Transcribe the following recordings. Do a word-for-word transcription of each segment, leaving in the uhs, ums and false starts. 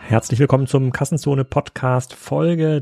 Herzlich willkommen zum Kassenzone Podcast Folge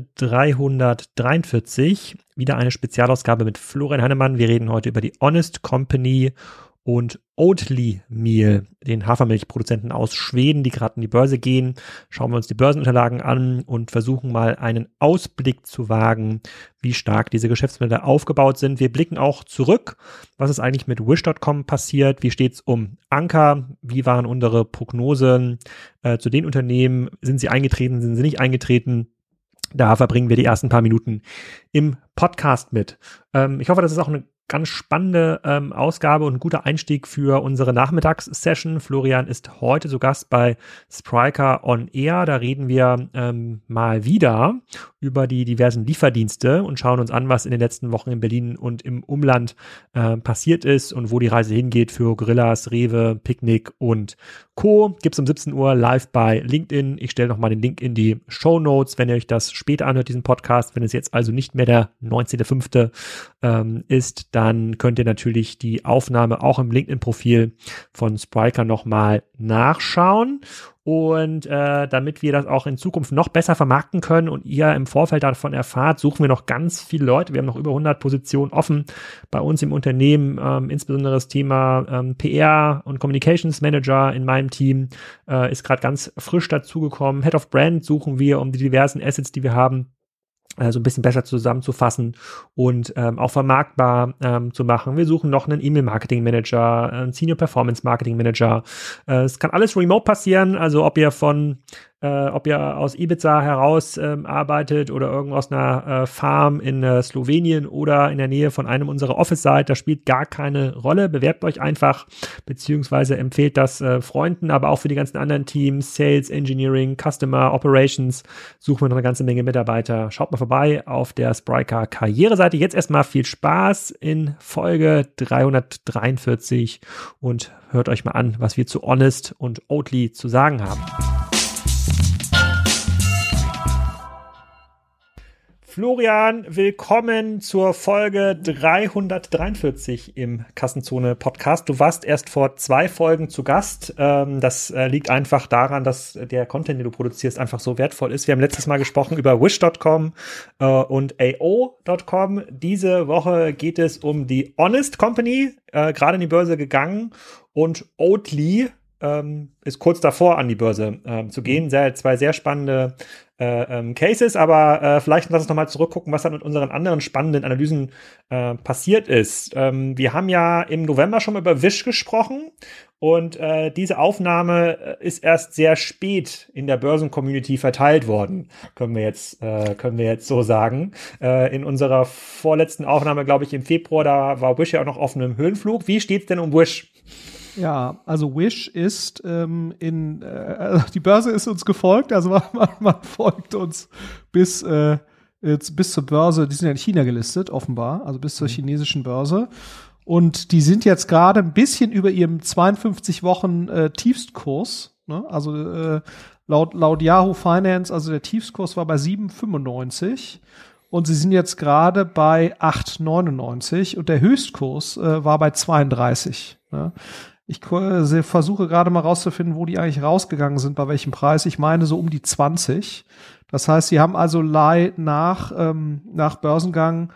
dreihundertdreiundvierzig. Wieder eine Spezialausgabe mit Florian Heinemann. Wir reden heute über die Honest Company und Oatly Meal, den Hafermilchproduzenten aus Schweden, die gerade in die Börse gehen. Schauen wir uns die Börsenunterlagen an und versuchen mal einen Ausblick zu wagen, wie stark diese Geschäftsmodelle aufgebaut sind. Wir blicken auch zurück. Was ist eigentlich mit Wish Punkt com passiert? Wie steht es um Anker? Wie waren unsere Prognosen äh, zu den Unternehmen? Sind sie eingetreten? Sind sie nicht eingetreten? Da verbringen wir die ersten paar Minuten im Podcast mit. Ähm, ich hoffe, das ist auch eine ganz spannende ähm, Ausgabe und ein guter Einstieg für unsere Nachmittagssession. Florian ist heute zu Gast bei Spryker On Air. Da reden wir ähm, mal wieder über die diversen Lieferdienste und schauen uns an, was in den letzten Wochen in Berlin und im Umland äh, passiert ist und wo die Reise hingeht für Gorillas, Rewe, Picknick und Co. Gibt's um siebzehn Uhr live bei LinkedIn. Ich stelle nochmal den Link in die Shownotes, wenn ihr euch das später anhört, diesen Podcast. Wenn es jetzt also nicht mehr der neunzehnter fünfter ähm, ist, dann könnt ihr natürlich die Aufnahme auch im LinkedIn-Profil von Spryker nochmal nachschauen. Und äh, damit wir das auch in Zukunft noch besser vermarkten können und ihr im Vorfeld davon erfahrt, suchen wir noch ganz viele Leute. Wir haben noch über hundert Positionen offen bei uns im Unternehmen, ähm, insbesondere das Thema ähm, P R und Communications Manager in meinem Team äh, ist gerade ganz frisch dazugekommen. Head of Brand suchen wir, um die diversen Assets, die wir haben, so ein bisschen besser zusammenzufassen und ähm, auch vermarktbar ähm, zu machen. Wir suchen noch einen E-Mail-Marketing-Manager, einen Senior-Performance-Marketing-Manager. Äh, es kann alles remote passieren, also ob ihr von Äh, ob ihr aus Ibiza heraus ähm, arbeitet oder irgendwo aus einer äh, Farm in äh, Slowenien oder in der Nähe von einem unserer Office seid, das spielt gar keine Rolle. Bewerbt euch einfach, beziehungsweise empfehlt das äh, Freunden, aber auch für die ganzen anderen Teams, Sales, Engineering, Customer, Operations, suchen wir noch eine ganze Menge Mitarbeiter. Schaut mal vorbei auf der Spryker Karriereseite. Jetzt erstmal viel Spaß in Folge dreihundertdreiundvierzig und hört euch mal an, was wir zu Honest und Oatly zu sagen haben. Florian, willkommen zur Folge dreihundertdreiundvierzig im Kassenzone Podcast. Du warst erst vor zwei Folgen zu Gast. Ähm, das äh, liegt einfach daran, dass der Content, den du produzierst, einfach so wertvoll ist. Wir haben letztes Mal gesprochen über Wish Punkt com äh, und A O Punkt com. Diese Woche geht es um die Honest Company, äh, gerade in die Börse gegangen, und Oatly ähm, ist kurz davor, an die Börse äh, zu gehen. Sehr, zwei sehr spannende Äh, ähm, Cases, aber äh, vielleicht lass uns nochmal zurückgucken, was dann mit unseren anderen spannenden Analysen äh, passiert ist. Ähm, wir haben ja im November schon mal über Wish gesprochen und äh, diese Aufnahme ist erst sehr spät in der Börsen-Community verteilt worden, können wir jetzt, äh, können wir jetzt so sagen. Äh, in unserer vorletzten Aufnahme, glaube ich, im Februar, da war Wish ja auch noch auf einem Höhenflug. Wie steht's denn um Wish? Ja, also Wish ist ähm, in, äh, also die Börse ist uns gefolgt, also man, man folgt uns bis, äh, jetzt bis zur Börse, die sind ja in China gelistet, offenbar, also bis zur mhm. chinesischen Börse. Und die sind jetzt gerade ein bisschen über ihrem zweiundfünfzig Wochen äh, Tiefstkurs, ne? Also äh, laut, laut Yahoo Finance, also der Tiefstkurs war bei sieben Komma fünfundneunzig. Und sie sind jetzt gerade bei acht Komma neunundneunzig und der Höchstkurs äh, war bei zweiunddreißig. Ne? Ich äh, versuche gerade mal rauszufinden, wo die eigentlich rausgegangen sind, bei welchem Preis. Ich meine so um die zwanzig. Das heißt, sie haben also nach, ähm, nach Börsengang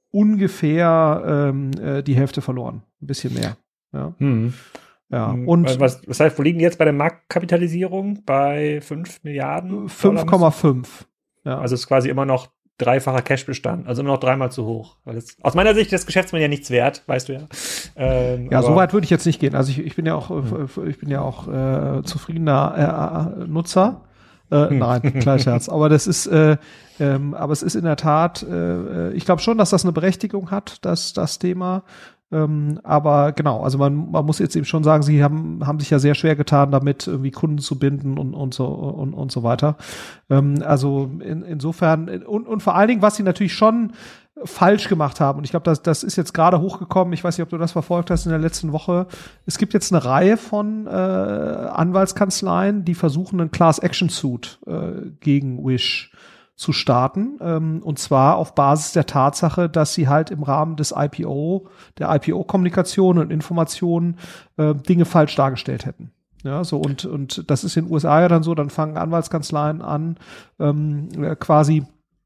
ungefähr ähm, äh, die Hälfte verloren. Ein bisschen mehr. Ja. Hm. Ja. Und was, was heißt, wo liegen die jetzt bei der Marktkapitalisierung? Bei fünf Milliarden? fünf Komma fünf. Ja. Also ist quasi immer noch dreifacher Cashbestand, also immer noch dreimal zu hoch. Weil das, aus meiner Sicht ist das Geschäftsmodell ja nichts wert, weißt du ja. Ähm, ja, so weit würde ich jetzt nicht gehen. Also ich, ich bin ja auch, hm. ich bin ja auch äh, zufriedener äh, Nutzer. Äh, hm. Nein, kleines Herz. Aber das ist, äh, ähm, aber es ist in der Tat, äh, ich glaube schon, dass das eine Berechtigung hat, dass das Thema. Ähm, aber genau, also man, man muss jetzt eben schon sagen, sie haben, haben sich ja sehr schwer getan, damit irgendwie Kunden zu binden und, und so, und, und so weiter. Ähm, also in, insofern, und, und vor allen Dingen, was sie natürlich schon falsch gemacht haben, und ich glaube, das, das ist jetzt gerade hochgekommen, ich weiß nicht, ob du das verfolgt hast in der letzten Woche, es gibt jetzt eine Reihe von äh, Anwaltskanzleien, die versuchen, einen Class-Action-Suit äh, gegen Wish zu starten, ähm, und zwar auf Basis der Tatsache, dass sie halt im Rahmen des I P O, der I P O-Kommunikation und Informationen äh, Dinge falsch dargestellt hätten. Ja, so und, und das ist in den U S A ja dann so, dann fangen Anwaltskanzleien an, ähm, quasi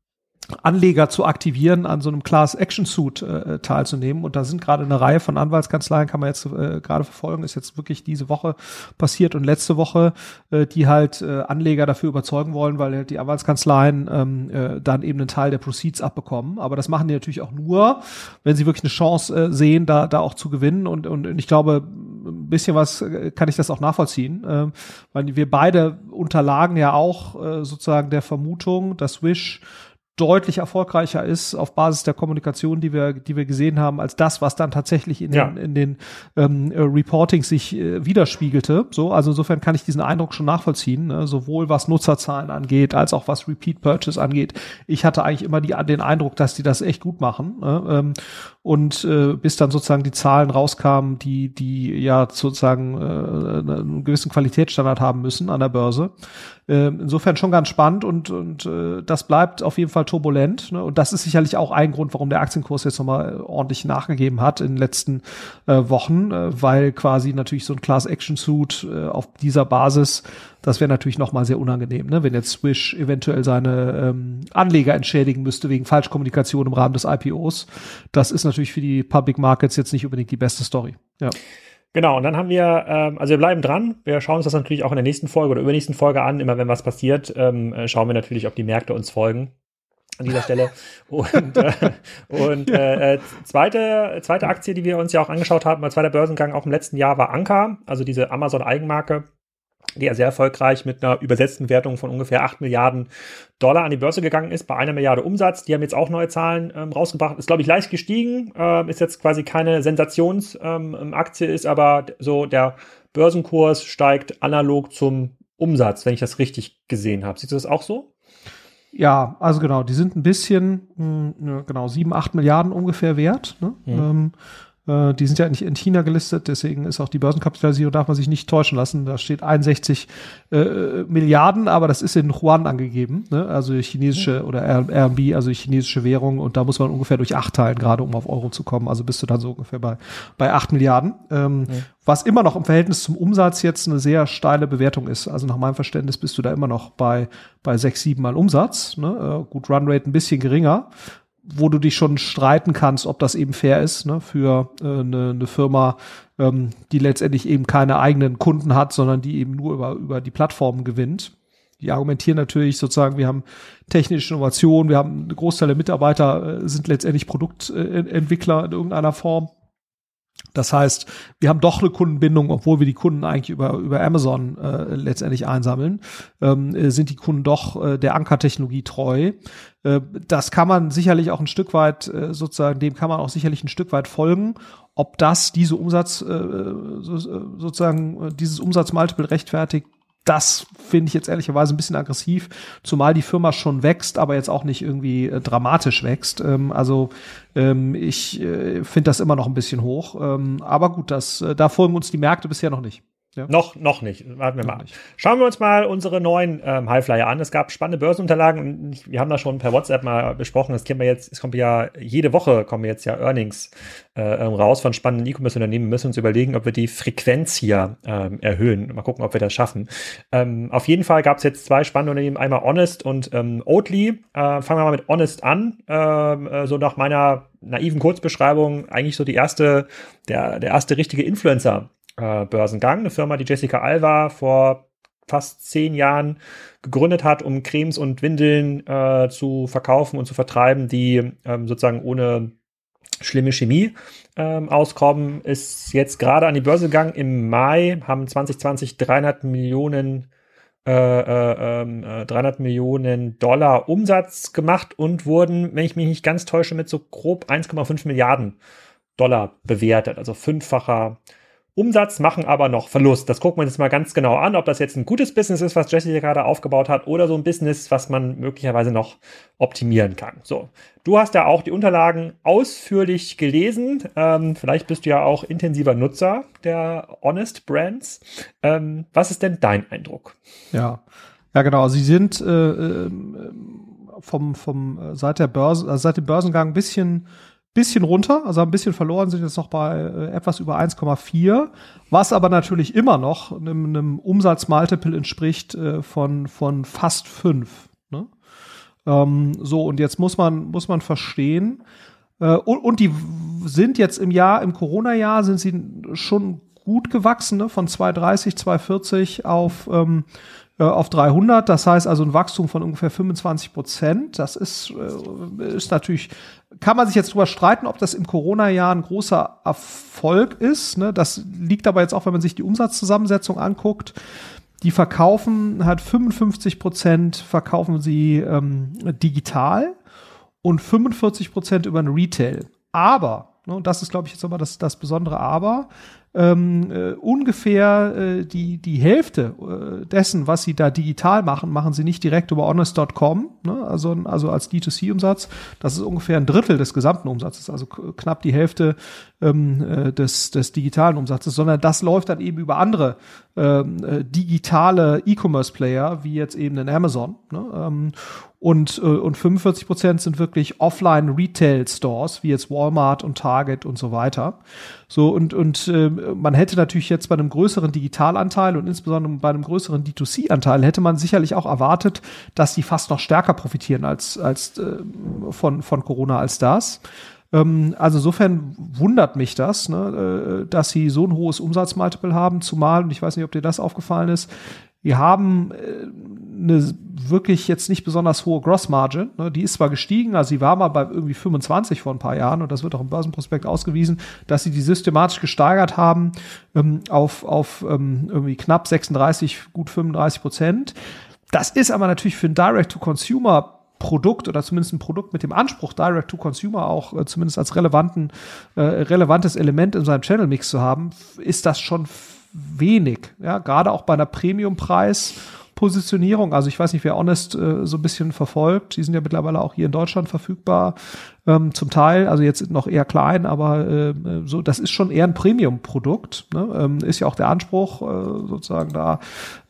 Anleger zu aktivieren, an so einem Class Action Suit äh, teilzunehmen. Und da sind gerade eine Reihe von Anwaltskanzleien, kann man jetzt äh, gerade verfolgen, ist jetzt wirklich diese Woche passiert und letzte Woche, äh, die halt äh, Anleger dafür überzeugen wollen, weil halt die Anwaltskanzleien ähm, äh, dann eben einen Teil der Proceeds abbekommen. Aber das machen die natürlich auch nur, wenn sie wirklich eine Chance äh, sehen, da da auch zu gewinnen. Und, und ich glaube, ein bisschen was äh, kann ich das auch nachvollziehen, äh, weil wir beide unterlagen ja auch äh, sozusagen der Vermutung, dass Wish deutlich erfolgreicher ist auf Basis der Kommunikation, die wir, die wir gesehen haben, als das, was dann tatsächlich in ja. den, in den ähm, äh, Reportings sich äh, widerspiegelte. So, also insofern kann ich diesen Eindruck schon nachvollziehen, ne? Sowohl was Nutzerzahlen angeht, als auch was Repeat Purchase angeht. Ich hatte eigentlich immer die, den Eindruck, dass die das echt gut machen. Ne? Ähm, und äh, bis dann sozusagen die Zahlen rauskamen, die, die ja sozusagen äh, einen gewissen Qualitätsstandard haben müssen an der Börse. Äh, insofern schon ganz spannend und, und äh, das bleibt auf jeden Fall turbulent. Ne? Und das ist sicherlich auch ein Grund, warum der Aktienkurs jetzt nochmal ordentlich nachgegeben hat in den letzten äh, Wochen, äh, weil quasi natürlich so ein Class Action Suit äh, auf dieser Basis, das wäre natürlich nochmal sehr unangenehm, ne? Wenn jetzt Swish eventuell seine ähm, Anleger entschädigen müsste wegen Falschkommunikation im Rahmen des I P Os. Das ist natürlich für die Public Markets jetzt nicht unbedingt die beste Story. Ja. Genau, und dann haben wir, ähm, also wir bleiben dran. Wir schauen uns das natürlich auch in der nächsten Folge oder übernächsten Folge an. Immer wenn was passiert, ähm, schauen wir natürlich, ob die Märkte uns folgen an dieser Stelle. Und, äh, und äh, zweite, zweite Aktie, die wir uns ja auch angeschaut haben, als zweiter Börsengang auch im letzten Jahr, war Anker, also diese Amazon-Eigenmarke, die ja sehr erfolgreich mit einer übersetzten Bewertung von ungefähr acht Milliarden Dollar an die Börse gegangen ist, bei einer Milliarde Umsatz. Die haben jetzt auch neue Zahlen ähm, rausgebracht. Ist, glaube ich, leicht gestiegen. Ähm, ist jetzt quasi keine Sensationsaktie, ähm, ist aber so, der Börsenkurs steigt analog zum Umsatz, wenn ich das richtig gesehen habe. Siehst du das auch so? Ja, also genau, die sind ein bisschen, mh, genau, sieben, acht Milliarden ungefähr wert. Ne? Mhm. Ähm, Die sind ja nicht in China gelistet, deswegen ist auch die Börsenkapitalisierung, darf man sich nicht täuschen lassen. Da steht einundsechzig äh, Milliarden, aber das ist in Yuan angegeben, ne? Also chinesische oder R M B, also die chinesische Währung. Und da muss man ungefähr durch acht teilen, gerade um auf Euro zu kommen. Also bist du dann so ungefähr bei, bei acht Milliarden. Ähm, ja. Was immer noch im Verhältnis zum Umsatz jetzt eine sehr steile Bewertung ist. Also nach meinem Verständnis bist du da immer noch bei, bei sechs, sieben Mal Umsatz. Ne? Äh, gut, Runrate ein bisschen geringer, wo du dich schon streiten kannst, ob das eben fair ist, ne, für äh, eine, eine Firma, ähm, die letztendlich eben keine eigenen Kunden hat, sondern die eben nur über, über die Plattformen gewinnt. Die argumentieren natürlich sozusagen, wir haben technische Innovation, wir haben eine Großteil der Mitarbeiter äh, sind letztendlich Produktentwickler in irgendeiner Form. Das heißt, wir haben doch eine Kundenbindung, obwohl wir die Kunden eigentlich über über Amazon äh, letztendlich einsammeln, ähm, äh, sind die Kunden doch äh, der Anker-Technologie treu. Äh, das kann man sicherlich auch ein Stück weit äh, sozusagen, dem kann man auch sicherlich ein Stück weit folgen. Ob das diese Umsatz äh, so, sozusagen äh, dieses Umsatzmultiple rechtfertigt, das finde ich jetzt ehrlicherweise ein bisschen aggressiv, zumal die Firma schon wächst, aber jetzt auch nicht irgendwie äh, dramatisch wächst. Ähm, also ähm, ich äh, finde das immer noch ein bisschen hoch. Ähm, aber gut, das, äh, da folgen uns die Märkte bisher noch nicht. Ja. Noch, noch nicht. Warten wir noch mal. Nicht. Schauen wir uns mal unsere neuen ähm, Highflyer an. Es gab spannende Börsenunterlagen und wir haben das schon per WhatsApp mal besprochen. Das kennen wir jetzt, es kommt ja, jede Woche kommen jetzt ja Earnings äh, raus von spannenden E-Commerce-Unternehmen. Wir müssen uns überlegen, ob wir die Frequenz hier ähm, erhöhen. Mal gucken, ob wir das schaffen. Ähm, auf jeden Fall gab es jetzt zwei spannende Unternehmen, einmal Honest und ähm, Oatly. Äh, fangen wir mal mit Honest an. Ähm, äh, so nach meiner naiven Kurzbeschreibung eigentlich so die erste, der, der erste richtige Influencer Börsengang, eine Firma, die Jessica Alba vor fast zehn Jahren gegründet hat, um Cremes und Windeln äh, zu verkaufen und zu vertreiben, die ähm, sozusagen ohne schlimme Chemie ähm, auskommen, ist jetzt gerade an die Börse gegangen im Mai, haben zwanzig zwanzig dreihundert Millionen äh, äh, dreihundert Millionen Dollar Umsatz gemacht und wurden, wenn ich mich nicht ganz täusche, mit so grob eins Komma fünf Milliarden Dollar bewertet, also fünffacher Umsatz, machen aber noch Verlust. Das gucken wir uns jetzt mal ganz genau an, ob das jetzt ein gutes Business ist, was Jessica gerade aufgebaut hat, oder so ein Business, was man möglicherweise noch optimieren kann. So, du hast ja auch die Unterlagen ausführlich gelesen. Ähm, vielleicht bist du ja auch intensiver Nutzer der Honest Brands. Ähm, was ist denn dein Eindruck? Ja, ja genau. Sie sind äh, vom vom seit der Börse, also seit dem Börsengang ein bisschen bisschen runter, also ein bisschen verloren, sind jetzt noch bei äh, etwas über eins Komma vier, was aber natürlich immer noch einem, einem Umsatzmultiple entspricht äh, von, von fast fünf. Ne? Ähm, so, und jetzt muss man, muss man verstehen, äh, und, und die sind jetzt im Jahr, im Corona-Jahr sind sie schon gut gewachsen, ne? Von zweihundertdreißig, zweihundertvierzig auf ähm, auf dreihundert, das heißt also ein Wachstum von ungefähr fünfundzwanzig Prozent. Das ist, ist natürlich, kann man sich jetzt drüber streiten, ob das im Corona-Jahr ein großer Erfolg ist. Ne? Das liegt aber jetzt auch, wenn man sich die Umsatzzusammensetzung anguckt. Die verkaufen halt fünfundfünfzig Prozent verkaufen sie ähm, digital und fünfundvierzig Prozent über ein Retail. Aber, ne, und das ist, glaube ich, jetzt aber das, das besondere Aber, Ähm, äh, ungefähr äh, die die Hälfte äh, dessen, was sie da digital machen, machen sie nicht direkt über honest Punkt com, ne? also also als D zwei C-Umsatz. Das ist ungefähr ein Drittel des gesamten Umsatzes, also k- knapp die Hälfte ähm, äh, des des digitalen Umsatzes, sondern das läuft dann eben über andere ähm, äh, digitale E-Commerce-Player, wie jetzt eben in Amazon. Ne? Ähm, und äh, und fünfundvierzig Prozent sind wirklich Offline-Retail-Stores, wie jetzt Walmart und Target und so weiter. So, und, und äh, man hätte natürlich jetzt bei einem größeren Digitalanteil und insbesondere bei einem größeren D zwei C-Anteil hätte man sicherlich auch erwartet, dass die fast noch stärker profitieren als, als äh, von, von Corona als das. Ähm, also insofern wundert mich das, ne, äh, dass sie so ein hohes Umsatzmultiple haben, zumal, und ich weiß nicht, ob dir das aufgefallen ist, wir haben äh, eine wirklich jetzt nicht besonders hohe Grossmargin. Ne? Die ist zwar gestiegen, also sie war mal bei irgendwie fünfundzwanzig vor ein paar Jahren und das wird auch im Börsenprospekt ausgewiesen, dass sie die systematisch gesteigert haben ähm, auf, auf ähm, irgendwie knapp sechsunddreißig, gut fünfunddreißig Prozent. Das ist aber natürlich für ein Direct-to-Consumer Produkt oder zumindest ein Produkt mit dem Anspruch, Direct-to-Consumer auch äh, zumindest als relevanten, äh, relevantes Element in seinem Channel-Mix zu haben, ist das schon wenig. Ja, gerade auch bei einer Premium-Preis Positionierung. Also ich weiß nicht, wer Honest äh, so ein bisschen verfolgt. Die sind ja mittlerweile auch hier in Deutschland verfügbar. Ähm, zum Teil, also jetzt noch eher klein, aber äh, so, das ist schon eher ein Premium-Produkt. Ne? Ähm, ist ja auch der Anspruch, äh, sozusagen da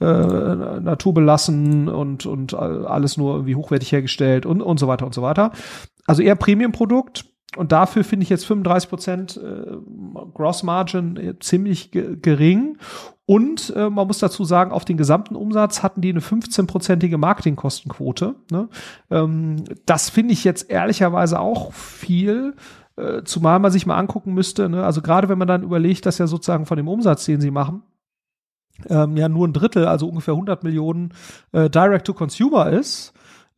äh, naturbelassen und und alles nur irgendwie hochwertig hergestellt und und so weiter und so weiter. Also eher Premium-Produkt. Und dafür finde ich jetzt fünfunddreißig Prozent äh, Gross Margin äh, ziemlich ge- gering. Und äh, man muss dazu sagen, auf den gesamten Umsatz hatten die eine fünfzehnprozentige Marketingkostenquote. Ne? Ähm, das finde ich jetzt ehrlicherweise auch viel, äh, zumal man sich mal angucken müsste. Ne? Also gerade wenn man dann überlegt, dass ja sozusagen von dem Umsatz, den sie machen, ähm, ja nur ein Drittel, also ungefähr hundert Millionen äh, Direct-to-Consumer ist,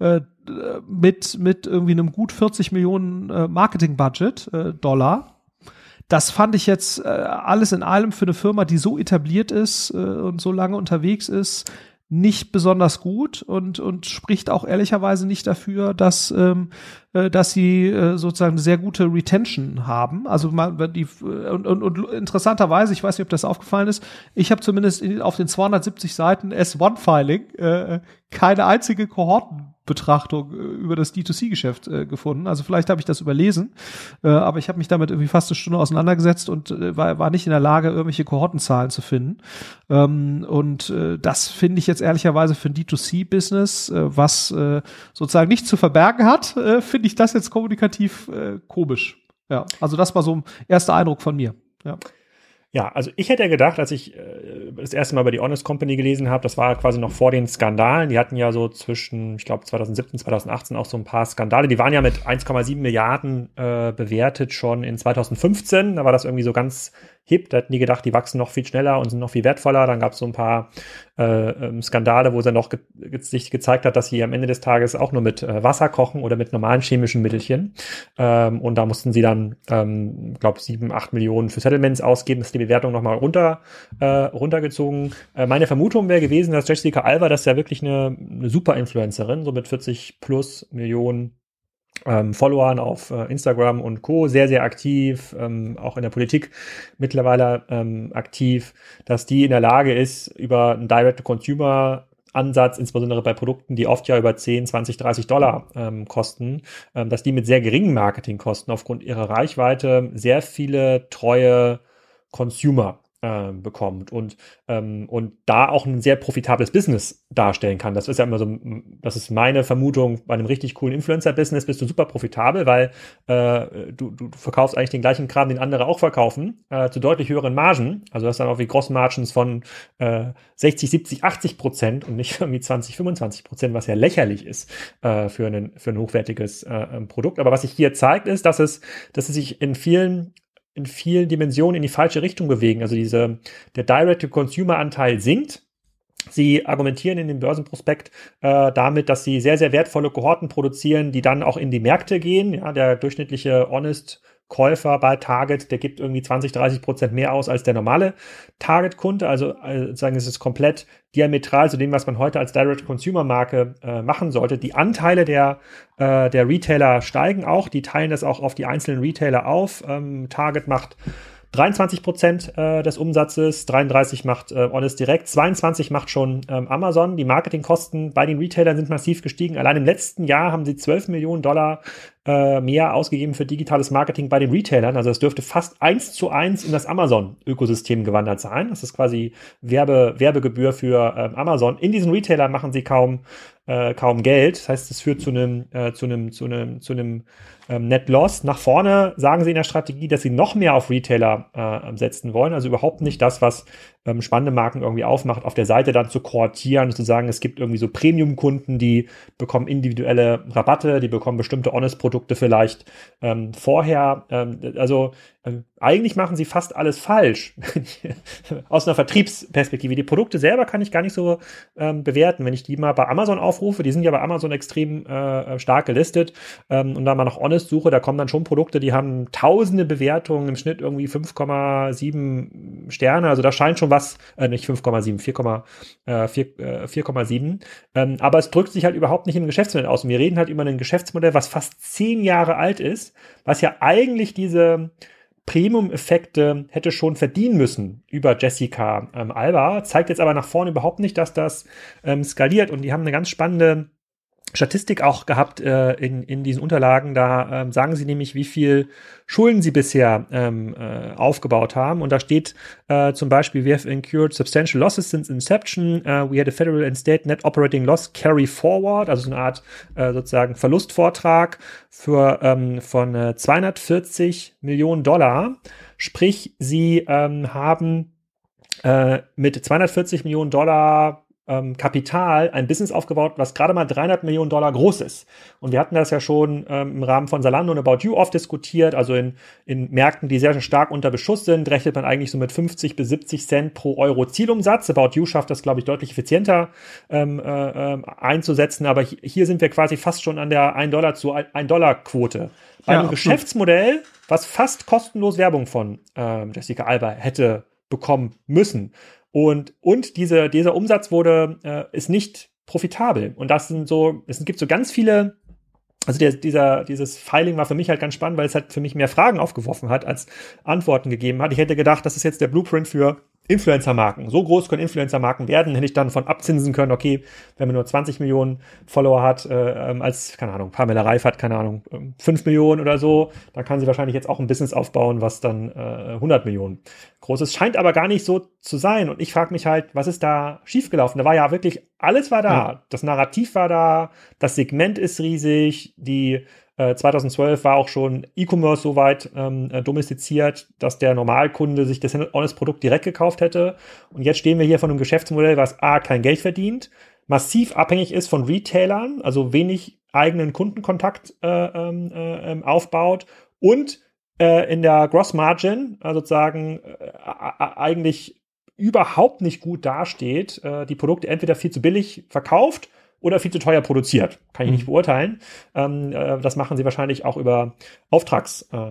mit mit irgendwie einem gut vierzig Millionen äh, Marketing-Budget äh, Dollar. Das fand ich jetzt äh, alles in allem für eine Firma, die so etabliert ist äh, und so lange unterwegs ist, nicht besonders gut und und spricht auch ehrlicherweise nicht dafür, dass ähm, äh, dass sie äh, sozusagen eine sehr gute Retention haben. Also man, wenn die und, und, und interessanterweise, ich weiß nicht, ob das aufgefallen ist, ich habe zumindest in, auf den zweihundertsiebzig Seiten S eins Filing äh, keine einzige Kohortenbetrachtung über das D zwei C-Geschäft äh, gefunden. Also vielleicht habe ich das überlesen, äh, aber ich habe mich damit irgendwie fast eine Stunde auseinandergesetzt und äh, war, war nicht in der Lage, irgendwelche Kohortenzahlen zu finden. Ähm, und äh, das finde ich jetzt ehrlicherweise für ein D zwei C-Business, äh, was äh, sozusagen nichts zu verbergen hat, äh, finde ich das jetzt kommunikativ äh, komisch. Ja, also das war so ein erster Eindruck von mir. Ja. Ja, also ich hätte ja gedacht, als ich äh, das erste Mal über die Honest Company gelesen habe, das war quasi noch vor den Skandalen. Die hatten ja so zwischen, ich glaube, zweitausendsiebzehn, zweitausendachtzehn auch so ein paar Skandale. Die waren ja mit eins Komma sieben Milliarden äh, bewertet schon in zweitausendfünfzehn. Da war das irgendwie so ganz hip. Da hätten die gedacht, die wachsen noch viel schneller und sind noch viel wertvoller. Dann gab es so ein paar äh, ähm, Skandale, wo es dann noch ge- ge- sich gezeigt hat, dass sie am Ende des Tages auch nur mit äh, Wasser kochen oder mit normalen chemischen Mittelchen. Ähm, und da mussten sie dann, ähm, glaube sieben, acht Millionen für Settlements ausgeben. Das ist die Bewertung nochmal runter, äh, runtergezogen. Äh, meine Vermutung wäre gewesen, dass Jessica Alba, das ist ja wirklich eine, eine super Influencerin, so mit vierzig plus Millionen Ähm, Followern auf äh, Instagram und Co. sehr, sehr aktiv, ähm, auch in der Politik mittlerweile ähm, aktiv, dass die in der Lage ist, über einen Direct-to-Consumer-Ansatz, insbesondere bei Produkten, die oft ja über zehn, zwanzig, dreißig Dollar ähm, kosten, ähm, dass die mit sehr geringen Marketingkosten aufgrund ihrer Reichweite sehr viele treue Consumer äh, bekommt und, ähm, und da auch ein sehr profitables Business darstellen kann. Das ist ja immer so, das ist meine Vermutung, bei einem richtig coolen Influencer-Business bist du super profitabel, weil äh, du, du verkaufst eigentlich den gleichen Kram, den andere auch verkaufen, äh, zu deutlich höheren Margen. Also du hast dann auch wie Gross-Margins von äh, sechzig, siebzig, achtzig Prozent und nicht irgendwie zwanzig, fünfundzwanzig Prozent, was ja lächerlich ist äh, für, einen, für ein hochwertiges äh, Produkt. Aber was sich hier zeigt, ist, dass es, dass es sich in vielen in vielen Dimensionen in die falsche Richtung bewegen. Also diese, der Direct-to-Consumer-Anteil sinkt. Sie argumentieren in dem Börsenprospekt äh, damit, dass sie sehr, sehr wertvolle Kohorten produzieren, die dann auch in die Märkte gehen. Ja, der durchschnittliche Honest Käufer bei Target, der gibt irgendwie zwanzig, dreißig Prozent mehr aus als der normale Target-Kunde. Also äh, sagen, es ist komplett diametral zu dem, was man heute als Direct-Consumer-Marke äh, machen sollte. Die Anteile der, äh, der Retailer steigen auch. Die teilen das auch auf die einzelnen Retailer auf. Ähm, Target macht dreiundzwanzig Prozent äh, des Umsatzes, dreiunddreißig macht äh, Honest Direct, zweiundzwanzig macht schon ähm, Amazon. Die Marketingkosten bei den Retailern sind massiv gestiegen. Allein im letzten Jahr haben sie zwölf Millionen Dollar äh, mehr ausgegeben für digitales Marketing bei den Retailern. Also es dürfte fast eins zu eins in das Amazon-Ökosystem gewandert sein. Das ist quasi Werbe, Werbegebühr für äh, Amazon. In diesen Retailern machen sie kaum Äh, kaum Geld. Das heißt, es führt zu einem äh, zu einem zu einem zu einem ähm, Net Loss. Nach vorne sagen sie in der Strategie, dass sie noch mehr auf Retailer äh, setzen wollen. Also überhaupt nicht das, was ähm, spannende Marken irgendwie aufmacht, auf der Seite dann zu kohortieren und zu sagen, es gibt irgendwie so Premium-Kunden, die bekommen individuelle Rabatte, die bekommen bestimmte Honest-Produkte vielleicht ähm, vorher. Ähm, also ähm, eigentlich machen sie fast alles falsch aus einer Vertriebsperspektive. Die Produkte selber kann ich gar nicht so ähm, bewerten. Wenn ich die mal bei Amazon aufrufe, die sind ja bei Amazon extrem äh, stark gelistet ähm, und da mal nach Honest suche, da kommen dann schon Produkte, die haben tausende Bewertungen, im Schnitt irgendwie fünf Komma sieben Sterne. Also da scheint schon was, äh, nicht fünf Komma sieben, vier Komma sieben. Ähm, aber es drückt sich halt überhaupt nicht im Geschäftsmodell aus. Und wir reden halt über ein Geschäftsmodell, was fast zehn Jahre alt ist, was ja eigentlich diese Premium-Effekte hätte schon verdienen müssen über Jessica ähm, Alba, zeigt jetzt aber nach vorne überhaupt nicht, dass das ähm, skaliert. Und die haben eine ganz spannende Statistik auch gehabt äh, in, in diesen Unterlagen. Da ähm, sagen sie nämlich, wie viel Schulden sie bisher ähm, äh, aufgebaut haben. Und da steht äh, zum Beispiel, we have incurred substantial losses since inception. Uh, we had a federal and state net operating loss carry forward, also so eine Art äh, sozusagen Verlustvortrag für ähm, von äh, zweihundertvierzig Millionen Dollar. Sprich, sie ähm, haben äh, mit zweihundertvierzig Millionen Dollar Ähm, Kapital ein Business aufgebaut, was gerade mal dreihundert Millionen Dollar groß ist. Und wir hatten das ja schon ähm, im Rahmen von Zalando und About You oft diskutiert. Also in, in Märkten, die sehr, sehr stark unter Beschuss sind, rechnet man eigentlich so mit fünfzig bis siebzig Cent pro Euro Zielumsatz. About You schafft das, glaube ich, deutlich effizienter ähm, äh, einzusetzen. Aber hi- hier sind wir quasi fast schon an der ein Dollar zu ein Dollar Quote. Bei Ja, einem absolut. Geschäftsmodell, was fast kostenlos Werbung von ähm, Jessica Alba hätte bekommen müssen. Und, und diese, dieser Umsatz wurde, äh, ist nicht profitabel. Und das sind so, es gibt so ganz viele, also der, dieser, dieses Filing war für mich halt ganz spannend, weil es halt für mich mehr Fragen aufgeworfen hat, als Antworten gegeben hat. Ich hätte gedacht, das ist jetzt der Blueprint für Influencer-Marken. So groß können Influencer-Marken werden, hätte ich dann von abzinsen können, okay, wenn man nur zwanzig Millionen Follower hat, äh, ähm, als, keine Ahnung, Pamela Reif hat, keine Ahnung, ähm, fünf Millionen oder so, dann kann sie wahrscheinlich jetzt auch ein Business aufbauen, was dann äh, hundert Millionen groß ist. Scheint aber gar nicht so zu sein. Und ich frage mich halt, was ist da schiefgelaufen? Da war ja wirklich, alles war da. Ja. Das Narrativ war da, das Segment ist riesig, die äh, zweitausendzwölf war auch schon E-Commerce so weit ähm, domestiziert, dass der Normalkunde sich das Honest-Produkt direkt gekauft hätte. Und jetzt stehen wir hier von einem Geschäftsmodell, was A, kein Geld verdient, massiv abhängig ist von Retailern, also wenig eigenen Kundenkontakt äh, äh, aufbaut und äh, in der Gross Margin äh, sozusagen äh, eigentlich überhaupt nicht gut dasteht, äh, die Produkte entweder viel zu billig verkauft oder viel zu teuer produziert. Kann ich nicht beurteilen. Ähm, äh, das machen sie wahrscheinlich auch über Auftrags, äh,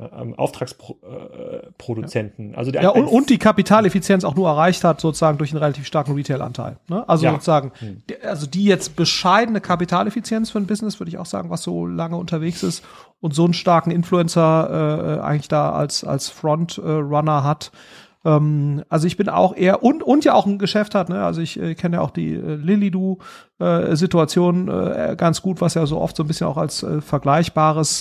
Auftragsproduzenten. Äh, also der ja, und, und die Kapitaleffizienz auch nur erreicht hat, sozusagen durch einen relativ starken Retail-Anteil. Ne? Also ja. sozusagen, hm. die, also die jetzt bescheidene Kapitaleffizienz für ein Business, würde ich auch sagen, was so lange unterwegs ist und so einen starken Influencer äh, eigentlich da als, als Frontrunner hat. Ähm, also ich bin auch eher, und und ja auch ein Geschäft hat, ne? Also ich äh, kenne ja auch die äh, Lilido-Situation äh, ganz gut, was ja so oft so ein bisschen auch als äh, vergleichbares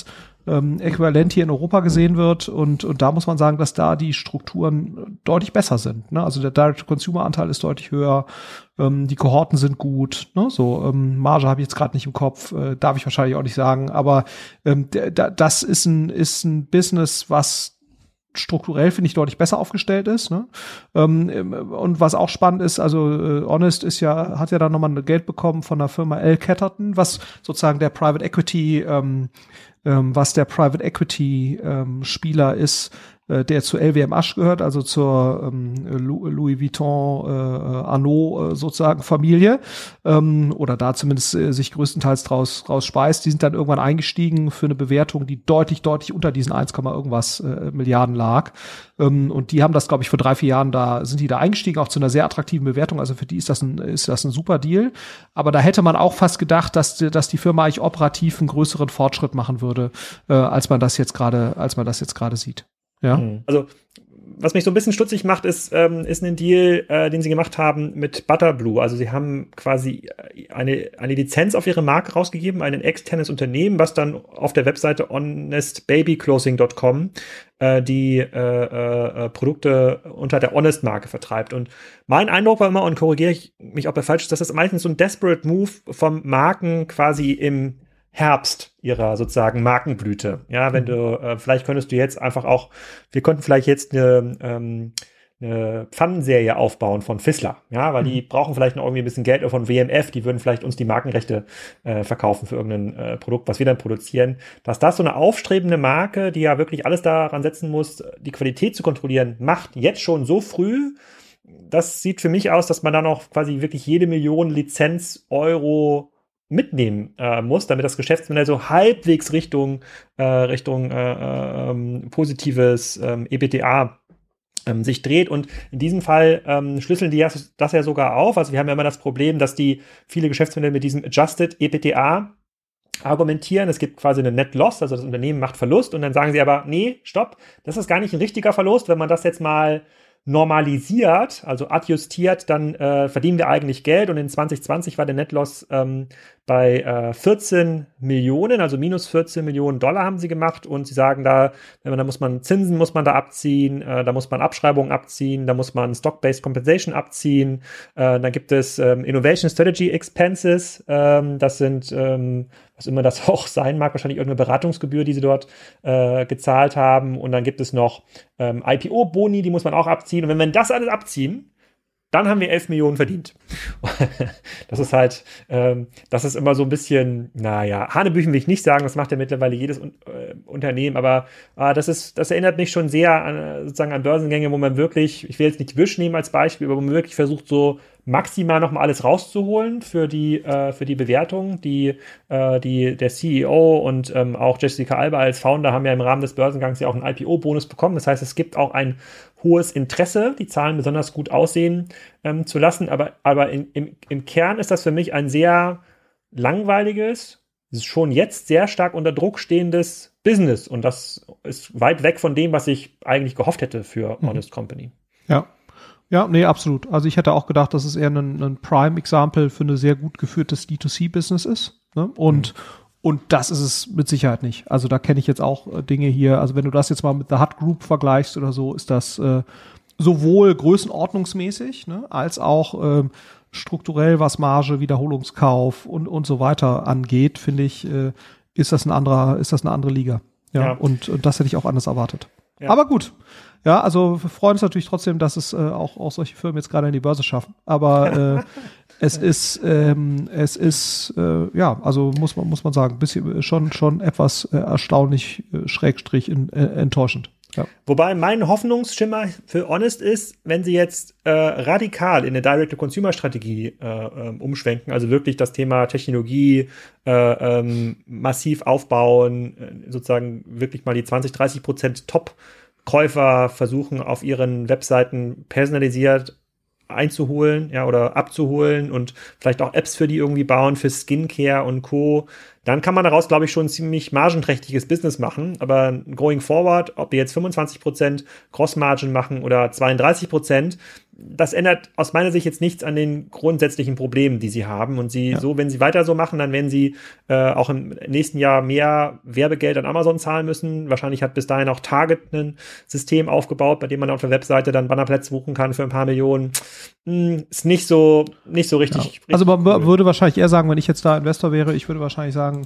ähm, äquivalent hier in Europa gesehen wird. Und, und da muss man sagen, dass da die Strukturen deutlich besser sind. Ne? Also der Direct-to-Consumer-Anteil ist deutlich höher. Ähm, die Kohorten sind gut. Ne? So ähm, Marge habe ich jetzt gerade nicht im Kopf, äh, darf ich wahrscheinlich auch nicht sagen. Aber ähm, d- d- das ist ein, ist ein Business, was strukturell, finde ich, deutlich besser aufgestellt ist. Ne? Ähm, und was auch spannend ist, also äh, Honest ist ja, hat ja dann nochmal Geld bekommen von der Firma L. Catterton, was sozusagen der Private Equity, ähm, ähm, was der Private Equity ähm, Spieler ist, äh, der zu L W M H gehört, also zur ähm, Louis Vuitton, äh, Arnaud äh, sozusagen Familie, ähm, oder da zumindest äh, sich größtenteils draus, draus speist. Die sind dann irgendwann eingestiegen für eine Bewertung, die deutlich, deutlich unter diesen eins, irgendwas äh, Milliarden lag. Ähm, und die haben das, glaube ich, vor drei, vier Jahren da, sind die da eingestiegen, auch zu einer sehr attraktiven Bewertung. Also für die ist das ein, ist das ein super Deal. Aber da hätte man auch fast gedacht, dass, dass die Firma eigentlich operativ einen größeren Fortschritt machen würde, äh, als man das jetzt gerade, als man das jetzt gerade sieht. Ja. Also, was mich so ein bisschen stutzig macht, ist, ähm, ist ein Deal, äh, den sie gemacht haben mit Butterblue. Also sie haben quasi eine, eine Lizenz auf ihre Marke rausgegeben, ein externes Unternehmen, was dann auf der Webseite honest baby clothing dot com äh, die äh, äh, Produkte unter der Honest-Marke vertreibt. Und mein Eindruck war immer, und korrigiere ich mich, ob er falsch ist, dass das meistens so ein Desperate Move vom Marken quasi im Herbst ihrer sozusagen Markenblüte. Ja, wenn du, äh, vielleicht könntest du jetzt einfach auch, wir könnten vielleicht jetzt eine, ähm, eine Pfannenserie aufbauen von Fissler, ja, weil die brauchen vielleicht noch irgendwie ein bisschen Geld von W M F, die würden vielleicht uns die Markenrechte äh, verkaufen für irgendein äh, Produkt, was wir dann produzieren. Dass das so eine aufstrebende Marke, die ja wirklich alles daran setzen muss, die Qualität zu kontrollieren, macht jetzt schon so früh. Das sieht für mich aus, dass man dann auch quasi wirklich jede Million Lizenz Euro mitnehmen äh, muss, damit das Geschäftsmodell so halbwegs Richtung äh, Richtung äh, ähm, positives ähm, EBITDA ähm, sich dreht. Und in diesem Fall ähm, schlüsseln die das, das ja sogar auf. Also wir haben ja immer das Problem, dass die viele Geschäftsmodelle mit diesem Adjusted EBITDA argumentieren. Es gibt quasi eine Net Loss, also das Unternehmen macht Verlust und dann sagen sie aber, nee, stopp, das ist gar nicht ein richtiger Verlust, wenn man das jetzt mal normalisiert, also adjustiert, dann äh, verdienen wir eigentlich Geld und in zwanzig zwanzig war der Net Loss ähm, bei äh, vierzehn Millionen, also minus vierzehn Millionen Dollar haben sie gemacht und sie sagen da, wenn man, da muss man Zinsen muss man da abziehen, äh, da muss man Abschreibungen abziehen, da muss man Stock-Based Compensation abziehen, äh, dann gibt es ähm, Innovation Strategy Expenses, ähm, das sind, ähm, was immer das auch sein mag, wahrscheinlich irgendeine Beratungsgebühr, die sie dort äh, gezahlt haben und dann gibt es noch ähm, I P O-Boni, die muss man auch abziehen und wenn wir das alles abziehen, dann haben wir elf Millionen verdient. Das ist halt, ähm, das ist immer so ein bisschen, naja, Hanebüchen will ich nicht sagen, das macht ja mittlerweile jedes äh, Unternehmen, aber äh, das ist, das erinnert mich schon sehr an, sozusagen an Börsengänge, wo man wirklich, ich will jetzt nicht Wish nehmen als Beispiel, aber wo man wirklich versucht, so maximal noch mal alles rauszuholen für die, äh, für die Bewertung, die, äh, die, der C E O und ähm, auch Jessica Alba als Founder haben ja im Rahmen des Börsengangs ja auch einen I P O-Bonus bekommen. Das heißt, es gibt auch ein hohes Interesse, die Zahlen besonders gut aussehen ähm, zu lassen. Aber, aber in, im, im Kern ist das für mich ein sehr langweiliges, schon jetzt sehr stark unter Druck stehendes Business. Und das ist weit weg von dem, was ich eigentlich gehofft hätte für mhm. Honest Company. Ja. Ja, nee, absolut. Also ich hätte auch gedacht, dass es eher ein, ein Prime-Example für eine sehr gut geführtes D zwei C-Business ist. Ne? Und, mhm. und das ist es mit Sicherheit nicht. Also da kenne ich jetzt auch äh, Dinge hier. Also wenn du das jetzt mal mit The Hut Group vergleichst oder so, ist das äh, sowohl größenordnungsmäßig, ne, als auch ähm, strukturell, was Marge, Wiederholungskauf und, und so weiter angeht, finde ich, äh, ist das ein anderer, ist das eine andere Liga. Ja, ja. Und, und das hätte ich auch anders erwartet. Ja. Aber gut. Ja, also wir freuen uns natürlich trotzdem, dass es äh, auch, auch solche Firmen jetzt gerade in die Börse schaffen. Aber äh, es ist, ähm, es ist, äh, ja, also muss man, muss man sagen, bisschen schon, schon etwas äh, erstaunlich, äh, schrägstrich in, äh, enttäuschend. Ja. Wobei mein Hoffnungsschimmer für Honest ist, wenn sie jetzt äh, radikal in eine Direct-to-Consumer-Strategie äh, ähm, umschwenken, also wirklich das Thema Technologie äh, ähm, massiv aufbauen, äh, sozusagen wirklich mal die zwanzig, dreißig Prozent Top Käufer versuchen, auf ihren Webseiten personalisiert einzuholen, ja, oder abzuholen und vielleicht auch Apps für die irgendwie bauen, für Skincare und Co., dann kann man daraus, glaube ich, schon ein ziemlich margenträchtiges Business machen. Aber going forward, ob wir jetzt fünfundzwanzig Prozent Grossmargin machen oder zweiunddreißig Prozent, das ändert aus meiner Sicht jetzt nichts an den grundsätzlichen Problemen, die sie haben. Und sie Ja. so, wenn sie weiter so machen, dann werden sie äh, auch im nächsten Jahr mehr Werbegeld an Amazon zahlen müssen. Wahrscheinlich hat bis dahin auch Target ein System aufgebaut, bei dem man auf der Webseite dann Bannerplätze buchen kann für ein paar Millionen. Hm, ist nicht so, nicht so richtig. Ja. richtig Also man cool. würde wahrscheinlich eher sagen, wenn ich jetzt da Investor wäre, ich würde wahrscheinlich sagen,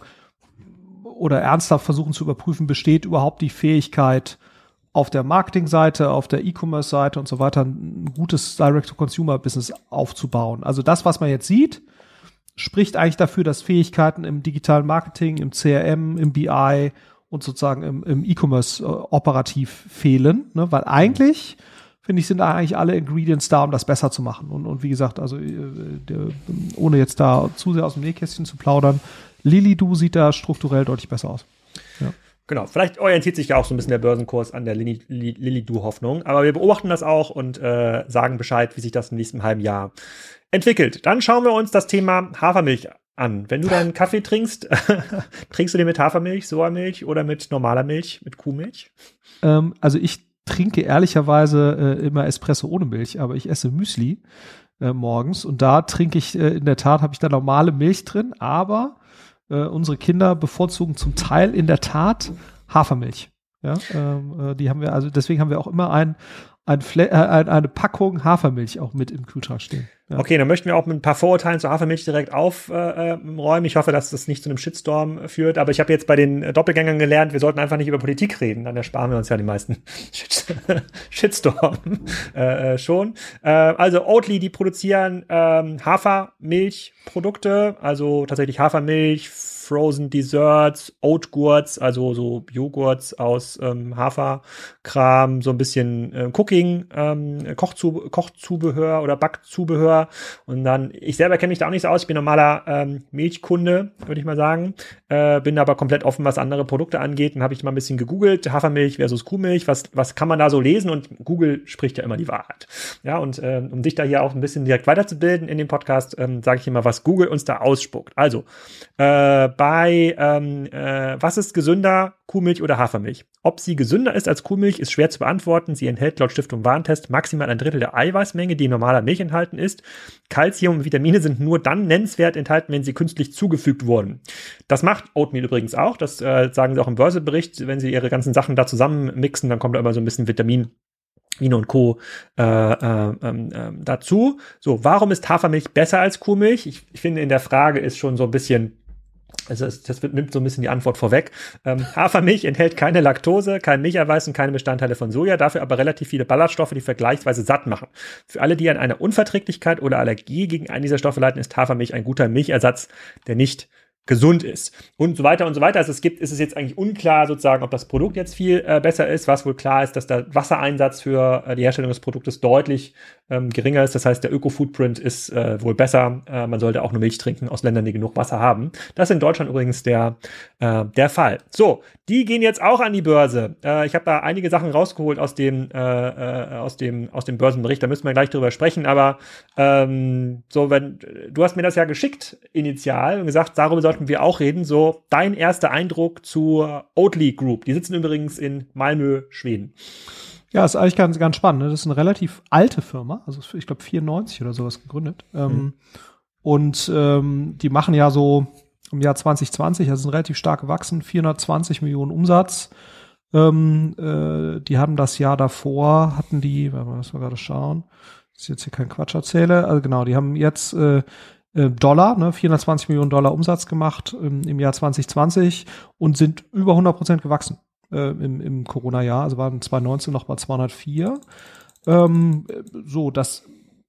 oder ernsthaft versuchen zu überprüfen, besteht überhaupt die Fähigkeit auf der Marketingseite, auf der E-Commerce-Seite und so weiter ein gutes Direct-to-Consumer-Business aufzubauen. Also das, was man jetzt sieht, spricht eigentlich dafür, dass Fähigkeiten im digitalen Marketing, im C R M, im B I und sozusagen im, im E-Commerce äh, operativ fehlen, ne? Weil eigentlich, finde ich, sind da eigentlich alle Ingredients da, um das besser zu machen. Und, und wie gesagt, also äh, der, ohne jetzt da zu sehr aus dem Nähkästchen zu plaudern, Lilido sieht da strukturell deutlich besser aus. Ja. Genau, vielleicht orientiert sich ja auch so ein bisschen der Börsenkurs an der Lilido-Hoffnung, aber wir beobachten das auch und äh, sagen Bescheid, wie sich das im nächsten halben Jahr entwickelt. Dann schauen wir uns das Thema Hafermilch an. Wenn du deinen Kaffee trinkst, trinkst du den mit Hafermilch, Sojamilch oder mit normaler Milch, mit Kuhmilch? Ähm, also ich trinke ehrlicherweise äh, immer Espresso ohne Milch, aber ich esse Müsli äh, morgens und da trinke ich, äh, in der Tat habe ich da normale Milch drin, aber äh, unsere Kinder bevorzugen zum Teil in der Tat Hafermilch. Ja, ähm, äh, die haben wir, also deswegen haben wir auch immer ein, ein Fle- äh, ein, eine Packung Hafermilch auch mit im Kühlschrank stehen. Ja. Okay, dann möchten wir auch mit ein paar Vorurteilen zur Hafermilch direkt aufräumen. Äh, ich hoffe, dass das nicht zu einem Shitstorm führt. Aber ich habe jetzt bei den Doppelgängern gelernt, wir sollten einfach nicht über Politik reden. Dann ersparen wir uns ja die meisten Shitstorm äh, schon. Äh, also Oatly, die produzieren ähm, Hafermilchprodukte, also tatsächlich Hafermilch, Frozen Desserts, Oatgurts, also so Joghurts aus ähm, Haferkram, so ein bisschen äh, Cooking, ähm, Kochzu- Kochzubehör oder Backzubehör. Und dann, ich selber kenne mich da auch nicht so aus, ich bin normaler ähm, Milchkunde, würde ich mal sagen. Äh, bin aber komplett offen, was andere Produkte angeht. Dann habe ich mal ein bisschen gegoogelt, Hafermilch versus Kuhmilch, was, was kann man da so lesen? Und Google spricht ja immer die Wahrheit. Ja, und äh, um dich da hier auch ein bisschen direkt weiterzubilden in dem Podcast, ähm, sage ich immer, was Google uns da ausspuckt. Also, äh, bei, ähm, äh, was ist gesünder, Kuhmilch oder Hafermilch? Ob sie gesünder ist als Kuhmilch, ist schwer zu beantworten. Sie enthält laut Stiftung Warentest maximal ein Drittel der Eiweißmenge, die in normaler Milch enthalten ist. Calcium und Vitamine sind nur dann nennenswert enthalten, wenn sie künstlich zugefügt wurden. Das macht Oatmeal übrigens auch. Das äh, sagen sie auch im Börsebericht. Wenn sie ihre ganzen Sachen da zusammen mixen, dann kommt da immer so ein bisschen Vitamin Vino und Co. Äh, äh, äh, dazu. So, warum ist Hafermilch besser als Kuhmilch? Ich, ich finde, in der Frage ist schon so ein bisschen, also es, das wird, nimmt so ein bisschen die Antwort vorweg. Ähm, Hafermilch enthält keine Laktose, kein Milcheiweiß und keine Bestandteile von Soja, dafür aber relativ viele Ballaststoffe, die vergleichsweise satt machen. Für alle, die an einer Unverträglichkeit oder Allergie gegen einen dieser Stoffe leiden, ist Hafermilch ein guter Milchersatz, der nicht gesund ist und so weiter und so weiter. Also es gibt, ist es jetzt eigentlich unklar sozusagen, ob das Produkt jetzt viel äh, besser ist. Was wohl klar ist, dass der Wassereinsatz für äh, die Herstellung des Produktes deutlich ähm, geringer ist. Das heißt, der Öko-Footprint ist äh, wohl besser. Äh, man sollte auch nur Milch trinken aus Ländern, die genug Wasser haben. Das ist in Deutschland übrigens der äh, der Fall. So, die gehen jetzt auch an die Börse. Äh, ich habe da einige Sachen rausgeholt aus dem äh, äh, aus dem aus dem Börsenbericht. Da müssen wir gleich drüber sprechen. Aber ähm, so, wenn du hast mir das ja geschickt initial und gesagt, darüber sollten wir auch reden. So, dein erster Eindruck zur Oatly Group. Die sitzen übrigens in Malmö, Schweden. Ja, ist eigentlich ganz, ganz spannend. Ne? Das ist eine relativ alte Firma, also ich glaube vierundneunzig oder sowas gegründet. Mhm. Ähm, und ähm, die machen ja so im Jahr zwanzig zwanzig, also sind relativ stark gewachsen, vierhundertzwanzig Millionen Umsatz. Ähm, äh, die haben das Jahr davor, hatten die, lass mal gerade schauen, dass ich jetzt hier keinen Quatsch erzähle, also genau, die haben jetzt äh, Dollar, ne, vierhundertzwanzig Millionen Dollar Umsatz gemacht ähm, im Jahr zwanzig zwanzig und sind über hundert Prozent gewachsen äh, im, im Corona-Jahr, also waren zwanzig neunzehn noch bei zweihundertvier. Ähm, so, das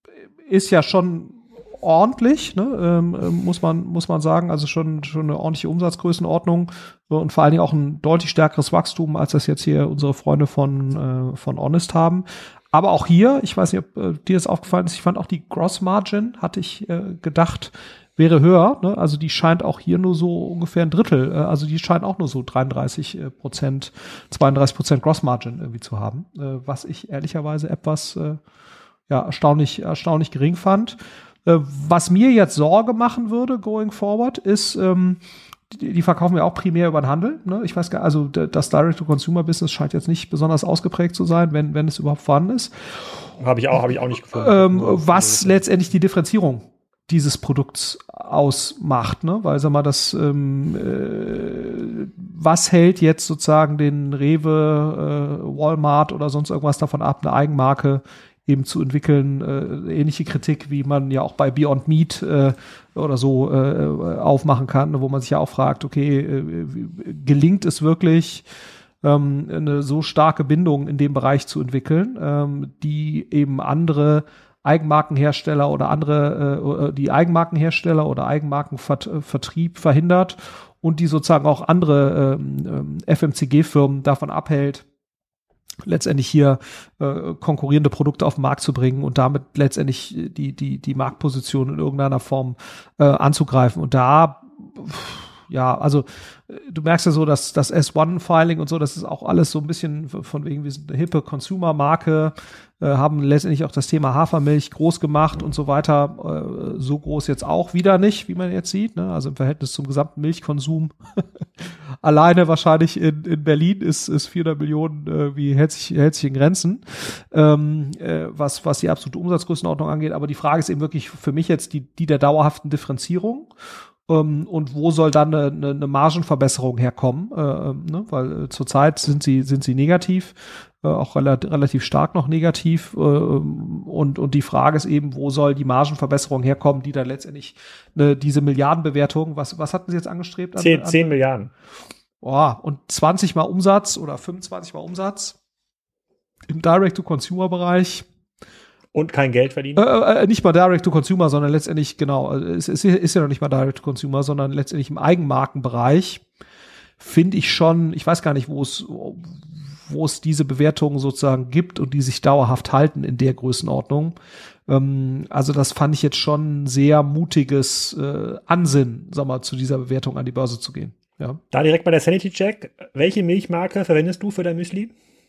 ist ja schon ordentlich, ne, ähm, muss man muss man sagen, also schon schon eine ordentliche Umsatzgrößenordnung und vor allen Dingen auch ein deutlich stärkeres Wachstum, als das jetzt hier unsere Freunde von äh, von Honest haben. Aber auch hier, ich weiß nicht, ob äh, dir das aufgefallen ist, ich fand auch die Gross Margin, hatte ich äh, gedacht, wäre höher. Ne? Also die scheint auch hier nur so ungefähr ein Drittel, äh, also die scheint auch nur so dreiunddreißig Prozent, zweiunddreißig Prozent Gross Margin irgendwie zu haben, äh, was ich ehrlicherweise etwas äh, ja erstaunlich erstaunlich gering fand. Äh, was mir jetzt Sorge machen würde, going forward, ist, ähm, Die, die verkaufen ja auch primär über den Handel. Ne? Ich weiß gar also das Direct-to-Consumer-Business scheint jetzt nicht besonders ausgeprägt zu sein, wenn, wenn es überhaupt vorhanden ist. Habe ich auch, habe ich auch nicht gefunden. Ähm, was letztendlich die Differenzierung dieses Produkts ausmacht, ne? Weil, sag mal, das, ähm, äh, was hält jetzt sozusagen den Rewe, äh, Walmart oder sonst irgendwas davon ab, eine Eigenmarke eben zu entwickeln, äh, ähnliche Kritik, wie man ja auch bei Beyond Meat äh, oder so äh, aufmachen kann, wo man sich ja auch fragt, okay, äh, gelingt es wirklich, ähm, eine so starke Bindung in dem Bereich zu entwickeln, ähm, die eben andere Eigenmarkenhersteller oder andere, äh, die Eigenmarkenhersteller oder Eigenmarkenvertrieb verhindert und die sozusagen auch andere ähm, F M C G-Firmen davon abhält, letztendlich hier äh, konkurrierende Produkte auf den Markt zu bringen und damit letztendlich die die die Marktposition in irgendeiner Form äh, anzugreifen. Und da ja, also du merkst ja so, dass das S eins Filing und so, das ist auch alles so ein bisschen von wegen, wir sind eine hippe Consumer-Marke, äh, haben letztendlich auch das Thema Hafermilch groß gemacht und so weiter, äh, so groß jetzt auch wieder nicht, wie man jetzt sieht, ne? Also im Verhältnis zum gesamten Milchkonsum alleine wahrscheinlich in, in Berlin ist, ist vierhundert Millionen, äh, wie hält sich, hält sich in Grenzen, ähm, äh, was, was die absolute Umsatzgrößenordnung angeht. Aber die Frage ist eben wirklich für mich jetzt die, die der dauerhaften Differenzierung. Um, und wo soll dann eine, eine, eine Margenverbesserung herkommen? Äh, ne? Weil äh, zurzeit sind sie sind sie negativ, äh, auch relativ, relativ stark noch negativ. Äh, und und die Frage ist eben, wo soll die Margenverbesserung herkommen, die dann letztendlich ne, diese Milliardenbewertung, was was hatten sie jetzt angestrebt? An, zehn, an, zehn Milliarden. Oh, und zwanzig mal Umsatz oder fünfundzwanzig mal Umsatz im Direct-to-Consumer-Bereich. Und kein Geld verdienen? Äh, äh, nicht mal Direct-to-Consumer, sondern letztendlich, genau, es, es ist ja noch nicht mal Direct-to-Consumer, sondern letztendlich im Eigenmarkenbereich finde ich schon, ich weiß gar nicht, wo es wo es diese Bewertungen sozusagen gibt und die sich dauerhaft halten in der Größenordnung. Ähm, also das fand ich jetzt schon sehr mutiges äh, Ansinnen, sag mal, zu dieser Bewertung an die Börse zu gehen. Ja. Da direkt mal der Sanity-Check. Welche Milchmarke verwendest du für dein Müsli?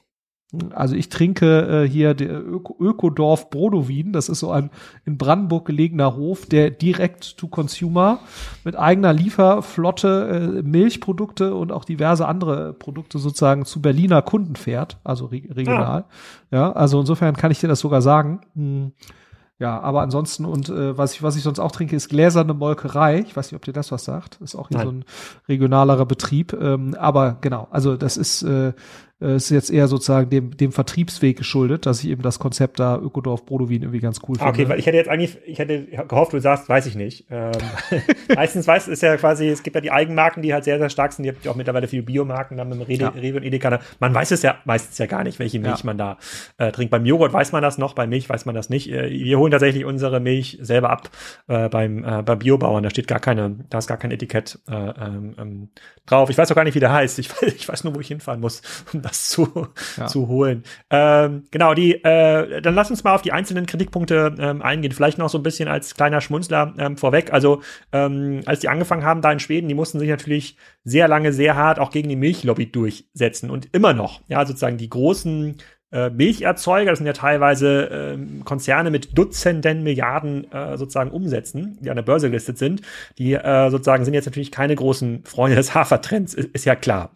Also ich trinke äh, hier der Öko Ökodorf Brodowin. Das ist so ein in Brandenburg gelegener Hof, der direkt to Consumer mit eigener Lieferflotte äh, Milchprodukte und auch diverse andere Produkte sozusagen zu Berliner Kunden fährt, also re regional. Ah. Ja, also insofern kann ich dir das sogar sagen. Hm. Ja, aber ansonsten und äh, was ich was ich sonst auch trinke, ist gläserne Molkerei. Ich weiß nicht, ob dir das was sagt. Ist auch hier Nein. so ein regionalerer Betrieb. Ähm, aber genau, also das ist äh, ist jetzt eher sozusagen dem dem Vertriebsweg geschuldet, dass ich eben das Konzept da Ökodorf Brodowin irgendwie ganz cool finde. Okay, weil ich hätte jetzt eigentlich, ich hätte gehofft, du sagst, weiß ich nicht. Ähm, meistens weiß ist ja quasi, es gibt ja die Eigenmarken, die halt sehr, sehr stark sind. Die habt ja auch mittlerweile viele Biomarken dann mit dem Rewe, ja. Rewe und Edeka. Man weiß es ja meistens ja gar nicht, welche Milch ja. man da äh, trinkt. Beim Joghurt weiß man das noch, bei Milch weiß man das nicht. Äh, wir holen tatsächlich unsere Milch selber ab äh, beim äh, bei Biobauern. Da steht gar keine, da ist gar kein Etikett äh, ähm, drauf. Ich weiß auch gar nicht, wie der heißt. Ich weiß, ich weiß nur, wo ich hinfahren muss, um das zu, ja. zu holen. Ähm, genau, die, äh, dann lass uns mal auf die einzelnen Kritikpunkte ähm, eingehen. Vielleicht noch so ein bisschen als kleiner Schmunzler ähm, vorweg. Also, ähm, als die angefangen haben da in Schweden, die mussten sich natürlich sehr lange, sehr hart auch gegen die Milchlobby durchsetzen und immer noch, ja, sozusagen die großen äh, Milcherzeuger, das sind ja teilweise äh, Konzerne mit Dutzenden Milliarden äh, sozusagen Umsätzen, die an der Börse gelistet sind, die äh, sozusagen sind jetzt natürlich keine großen Freunde des Hafertrends, ist, ist ja klar.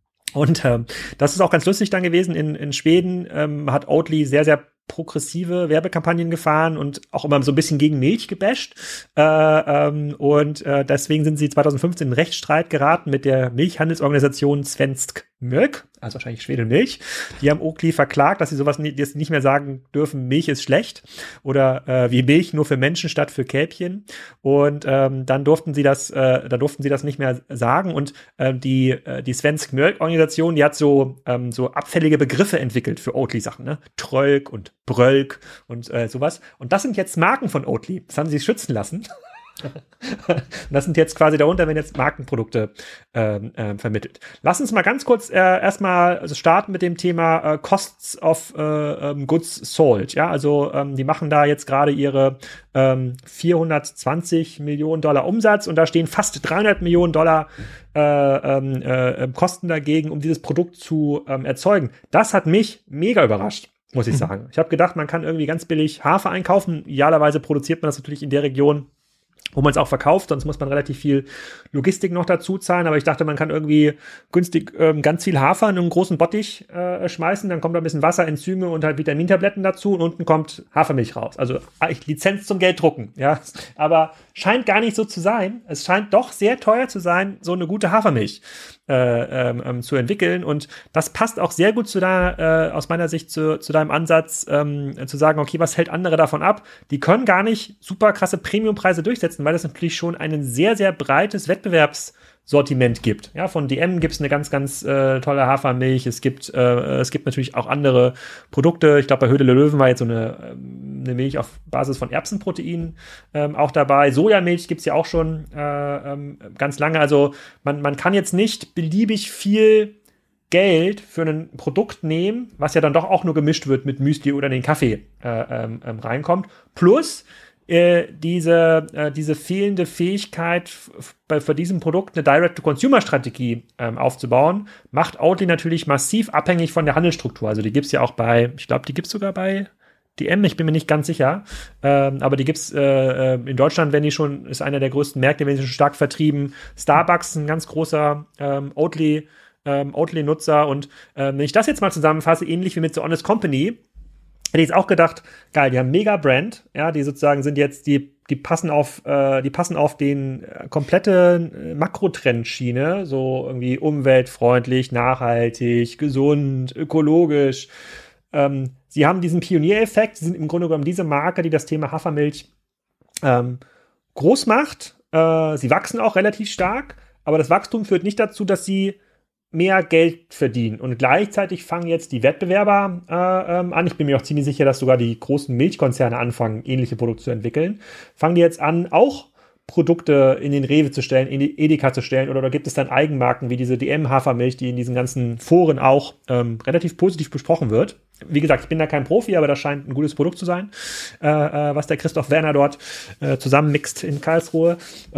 Und ähm, das ist auch ganz lustig dann gewesen. In, in Schweden ähm, hat Oatly sehr, sehr progressive Werbekampagnen gefahren und auch immer so ein bisschen gegen Milch gebasht. Äh, ähm, und äh, deswegen sind sie zwanzig fünfzehn in Rechtsstreit geraten mit der Milchhandelsorganisation Svensk Mjölk, also wahrscheinlich Schwedenmilch. Die haben Oatly verklagt, dass sie sowas nie, dass nicht mehr sagen dürfen, Milch ist schlecht oder äh, wie Milch nur für Menschen statt für Kälbchen. Und ähm, dann durften sie das, äh, da durften sie das nicht mehr sagen. Und äh, die äh, die Svensk Mjölk-Organisation, die hat so ähm, so abfällige Begriffe entwickelt für Oatly-Sachen, ne? Trölk und Brölk und äh, sowas. Und das sind jetzt Marken von Oatly. Das haben sie schützen lassen. Und das sind jetzt quasi darunter, wenn jetzt Markenprodukte ähm, äh, vermittelt. Lass uns mal ganz kurz äh, erstmal also starten mit dem Thema äh, Costs of äh, ähm, Goods Sold. Ja, also ähm, die machen da jetzt gerade ihre ähm, vierhundertzwanzig Millionen Dollar Umsatz und da stehen fast dreihundert Millionen Dollar äh, ähm, äh, Kosten dagegen, um dieses Produkt zu ähm, erzeugen. Das hat mich mega überrascht, muss ich sagen. Ich habe gedacht, man kann irgendwie ganz billig Hafer einkaufen. Idealerweise produziert man das natürlich in der Region, wo man es auch verkauft, sonst muss man relativ viel Logistik noch dazu zahlen, aber ich dachte, man kann irgendwie günstig ähm, ganz viel Hafer in einen großen Bottich äh, schmeißen, dann kommt da ein bisschen Wasser, Enzyme und halt Vitamintabletten dazu und unten kommt Hafermilch raus. Also eigentlich Lizenz zum Gelddrucken, ja, aber scheint gar nicht so zu sein. Es scheint doch sehr teuer zu sein, so eine gute Hafermilch äh, ähm, zu entwickeln und das passt auch sehr gut zu deiner, äh, aus meiner Sicht zu, zu deinem Ansatz, ähm, zu sagen, okay, was hält andere davon ab? Die können gar nicht super krasse Premiumpreise durchsetzen, weil das natürlich schon ein sehr, sehr breites Wettbewerbssortiment gibt. Ja, von D M gibt es eine ganz, ganz äh, tolle Hafermilch. Es gibt, äh, es gibt natürlich auch andere Produkte. Ich glaube, bei Höhle der Löwen war jetzt so eine, eine Milch auf Basis von Erbsenprotein ähm, auch dabei. Sojamilch gibt es ja auch schon äh, ähm, ganz lange. Also man, man kann jetzt nicht beliebig viel Geld für ein Produkt nehmen, was ja dann doch auch nur gemischt wird mit Müsli oder in den Kaffee äh, ähm, reinkommt. Plus Äh, diese, äh, diese fehlende Fähigkeit, f- bei, für diesem Produkt eine Direct-to-Consumer-Strategie ähm, aufzubauen, macht Oatly natürlich massiv abhängig von der Handelsstruktur. Also die gibt's ja auch bei, ich glaube, die gibt's sogar bei D M, ich bin mir nicht ganz sicher, ähm, aber die gibt's äh, in Deutschland, wenn die schon, ist einer der größten Märkte, wenn die schon stark vertrieben. Starbucks ist ein ganz großer ähm, Oatly, ähm, Oatly-Nutzer und äh, wenn ich das jetzt mal zusammenfasse, ähnlich wie mit The Honest Company, hätte ich jetzt auch gedacht, geil, die haben mega Brand, ja, die sozusagen sind jetzt, die, die passen auf, äh, die passen auf den äh, komplette äh, Makrotrend-Schiene, so irgendwie umweltfreundlich, nachhaltig, gesund, ökologisch. Ähm, sie haben diesen Pioniereffekt, sie sind im Grunde genommen diese Marke, die das Thema Hafermilch ähm, groß macht. Äh, sie wachsen auch relativ stark, aber das Wachstum führt nicht dazu, dass sie mehr Geld verdienen. Und gleichzeitig fangen jetzt die Wettbewerber äh, ähm, an. Ich bin mir auch ziemlich sicher, dass sogar die großen Milchkonzerne anfangen, ähnliche Produkte zu entwickeln. Fangen die jetzt an, auch Produkte in den Rewe zu stellen, in die Edeka zu stellen, oder, oder gibt es dann Eigenmarken wie diese D M-Hafermilch, die in diesen ganzen Foren auch ähm, relativ positiv besprochen wird. Wie gesagt, ich bin da kein Profi, aber das scheint ein gutes Produkt zu sein, äh, äh, was der Christoph Werner dort äh, zusammenmixt in Karlsruhe.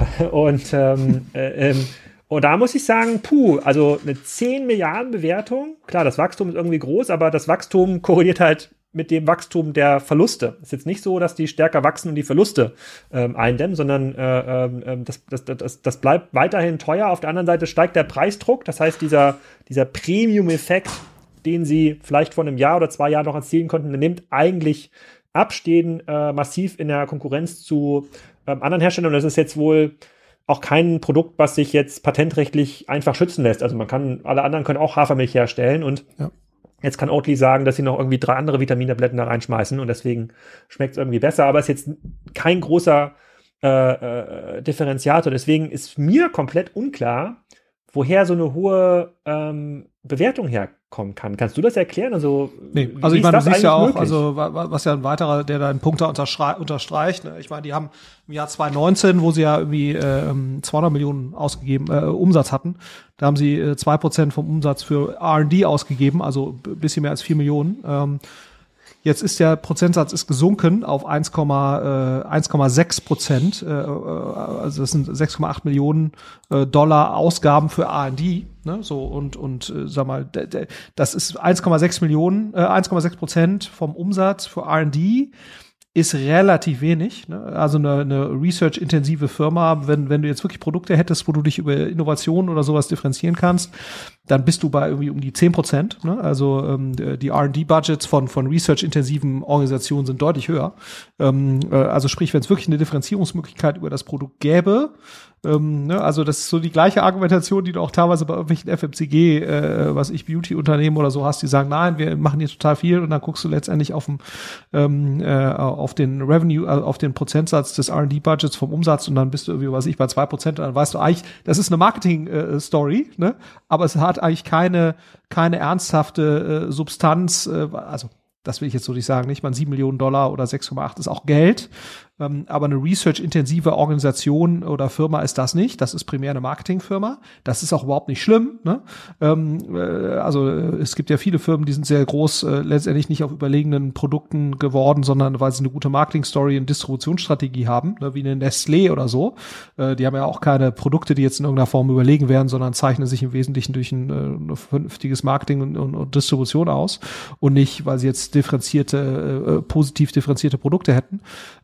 Und ähm, äh, ähm, Und da muss ich sagen, puh, also eine zehn Milliarden Bewertung, klar, das Wachstum ist irgendwie groß, aber das Wachstum korreliert halt mit dem Wachstum der Verluste. Es ist jetzt nicht so, dass die stärker wachsen und die Verluste ähm, eindämmen, sondern äh, äh, das, das, das, das bleibt weiterhin teuer. Auf der anderen Seite steigt der Preisdruck, das heißt, dieser, dieser Premium-Effekt, den sie vielleicht vor einem Jahr oder zwei Jahren noch erzielen konnten, der nimmt eigentlich ab, stehen äh, massiv in der Konkurrenz zu ähm, anderen Herstellern. Und das ist jetzt wohl auch kein Produkt, was sich jetzt patentrechtlich einfach schützen lässt. Also man kann, alle anderen können auch Hafermilch herstellen und ja. Jetzt kann Oatly sagen, dass sie noch irgendwie drei andere Vitamintabletten da reinschmeißen und deswegen schmeckt es irgendwie besser, aber es ist jetzt kein großer äh, äh, Differenziator. Deswegen ist mir komplett unklar, woher so eine hohe ähm, Bewertung herkommen kann. Kannst du das erklären? Also, nee, also ich meine, du siehst ja auch, möglich? Also was ja ein weiterer, der deinen Punkt da unterstre- unterstreicht. Ne? Ich meine, die haben im Jahr zwanzig neunzehn, wo sie ja irgendwie äh, zweihundert Millionen ausgegeben, äh, Umsatz hatten, da haben sie äh, zwei Prozent vom Umsatz für R und D ausgegeben, also ein bisschen mehr als vier Millionen. Ähm, Jetzt ist der Prozentsatz ist gesunken auf eins Komma sechs Prozent, äh, also das sind sechs Komma acht Millionen äh, Dollar Ausgaben für R und D, ne? So und und äh, sag mal, d- d- das ist eins Komma sechs Millionen, äh, eins Komma sechs Prozent vom Umsatz für R und D. Ist relativ wenig, ne? Also eine, eine research-intensive Firma, wenn wenn du jetzt wirklich Produkte hättest, wo du dich über Innovation oder sowas differenzieren kannst, dann bist du bei irgendwie um die zehn Prozent. Ne? Also ähm, die R und D-Budgets von von research-intensiven Organisationen sind deutlich höher. Ähm, äh, also sprich, wenn es wirklich eine Differenzierungsmöglichkeit über das Produkt gäbe, ähm, ne? Also das ist so die gleiche Argumentation, die du auch teilweise bei irgendwelchen F M C G, äh, was ich Beauty-Unternehmen oder so hast, die sagen, nein, wir machen hier total viel und dann guckst du letztendlich auf den ähm, äh, auf den Revenue, also auf den Prozentsatz des R und D-Budgets vom Umsatz und dann bist du irgendwie, was ich, bei zwei Prozent, dann weißt du eigentlich, das ist eine Marketing-Story, äh, ne? Aber es hat eigentlich keine keine ernsthafte äh, Substanz, äh, also das will ich jetzt so nicht sagen, nicht mal sieben Millionen Dollar oder sechs Komma acht ist auch Geld, ähm, aber eine research-intensive Organisation oder Firma ist das nicht, das ist primär eine Marketingfirma, das ist auch überhaupt nicht schlimm, ne? ähm, äh, also äh, es gibt ja viele Firmen, die sind sehr groß, äh, letztendlich nicht auf überlegenen Produkten geworden, sondern weil sie eine gute Marketing-Story und Distributionsstrategie haben, ne? Wie eine Nestlé oder so, äh, die haben ja auch keine Produkte, die jetzt in irgendeiner Form überlegen werden, sondern zeichnen sich im Wesentlichen durch ein, äh, ein vernünftiges Marketing und, und, und Distribution aus und nicht, weil sie jetzt differenzierte, äh, positiv differenzierte Produkte hätten. Ähm,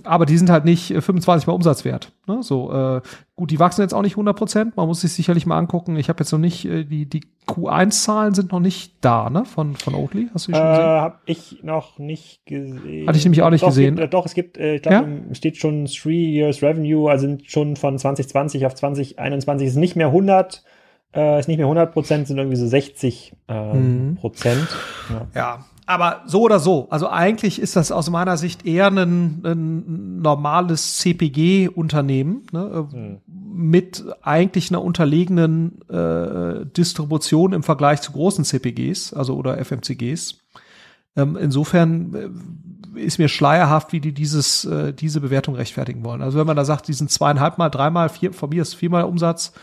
aber die sind halt nicht äh, fünfundzwanzig mal Umsatzwert. Ne? So, äh, gut, die wachsen jetzt auch nicht hundert Prozent. Man muss sich sicherlich mal angucken. Ich habe jetzt noch nicht, äh, die, die Q eins Zahlen sind noch nicht da, ne? Von, von Oatly. Hast du die schon äh, gesehen? Habe ich noch nicht gesehen. Hatte ich nämlich auch nicht doch, gesehen. Es gibt, äh, doch, es gibt, äh, ich glaube, ja? steht schon Three Years Revenue, also sind schon von zwanzig zwanzig auf zwanzig einundzwanzig, ist nicht mehr hundert, äh, ist nicht mehr hundert Prozent, sind irgendwie so sechzig ähm, mhm. Prozent. Ja. ja. Aber so oder so, also eigentlich ist das aus meiner Sicht eher ein, ein normales C P G-Unternehmen, ne, hm. mit eigentlich einer unterlegenen äh, Distribution im Vergleich zu großen C P Gs, also oder F M C Gs. Ähm, insofern äh, ist mir schleierhaft, wie die dieses äh, diese Bewertung rechtfertigen wollen. Also wenn man da sagt, die sind zweieinhalb Mal, dreimal, vier, von mir ist viermal Umsatz.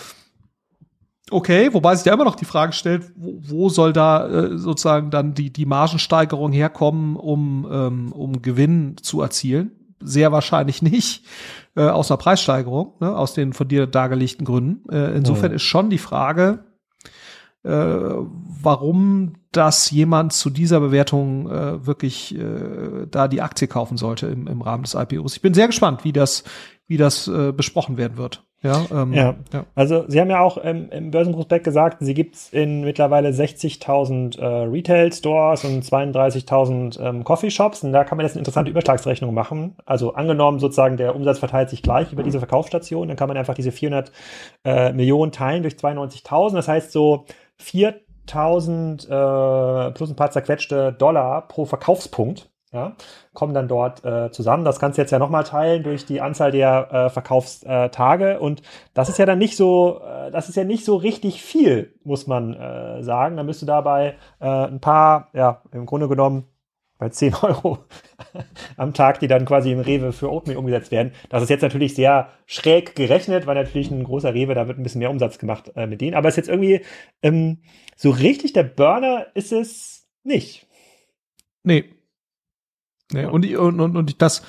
Okay, wobei sich ja immer noch die Frage stellt, wo, wo soll da äh, sozusagen dann die, die Margensteigerung herkommen, um, ähm, um Gewinn zu erzielen? Sehr wahrscheinlich nicht äh, aus einer Preissteigerung, ne, aus den von dir dargelegten Gründen. Äh, insofern ja. ist schon die Frage, äh, warum das jemand zu dieser Bewertung äh, wirklich äh, da die Aktie kaufen sollte im, im Rahmen des I P Os. Ich bin sehr gespannt, wie das, wie das äh, besprochen werden wird. Ja, ähm, ja. ja, also Sie haben ja auch ähm, im Börsenprospekt gesagt, sie gibt's in mittlerweile sechzigtausend äh, Retail-Stores und zweiunddreißigtausend ähm, Coffeeshops, und da kann man jetzt eine interessante Übertragsrechnung machen. Also angenommen sozusagen, der Umsatz verteilt sich gleich über diese Verkaufsstation, dann kann man einfach diese vierhundert äh, Millionen teilen durch zweiundneunzigtausend, das heißt so viertausend äh, plus ein paar zerquetschte Dollar pro Verkaufspunkt. Ja, kommen dann dort äh, zusammen. Das kannst du jetzt ja nochmal teilen durch die Anzahl der äh, Verkaufstage. Und das ist ja dann nicht so, äh, das ist ja nicht so richtig viel, muss man äh, sagen. Dann bist du dabei äh, ein paar, ja, im Grunde genommen bei zehn Euro am Tag, die dann quasi im Rewe für Oatmeal umgesetzt werden. Das ist jetzt natürlich sehr schräg gerechnet, weil natürlich ein großer Rewe, da wird ein bisschen mehr Umsatz gemacht äh, mit denen. Aber es ist jetzt irgendwie ähm, so richtig der Burner ist es nicht. Nee. Nee, ja. und, und, und, und das,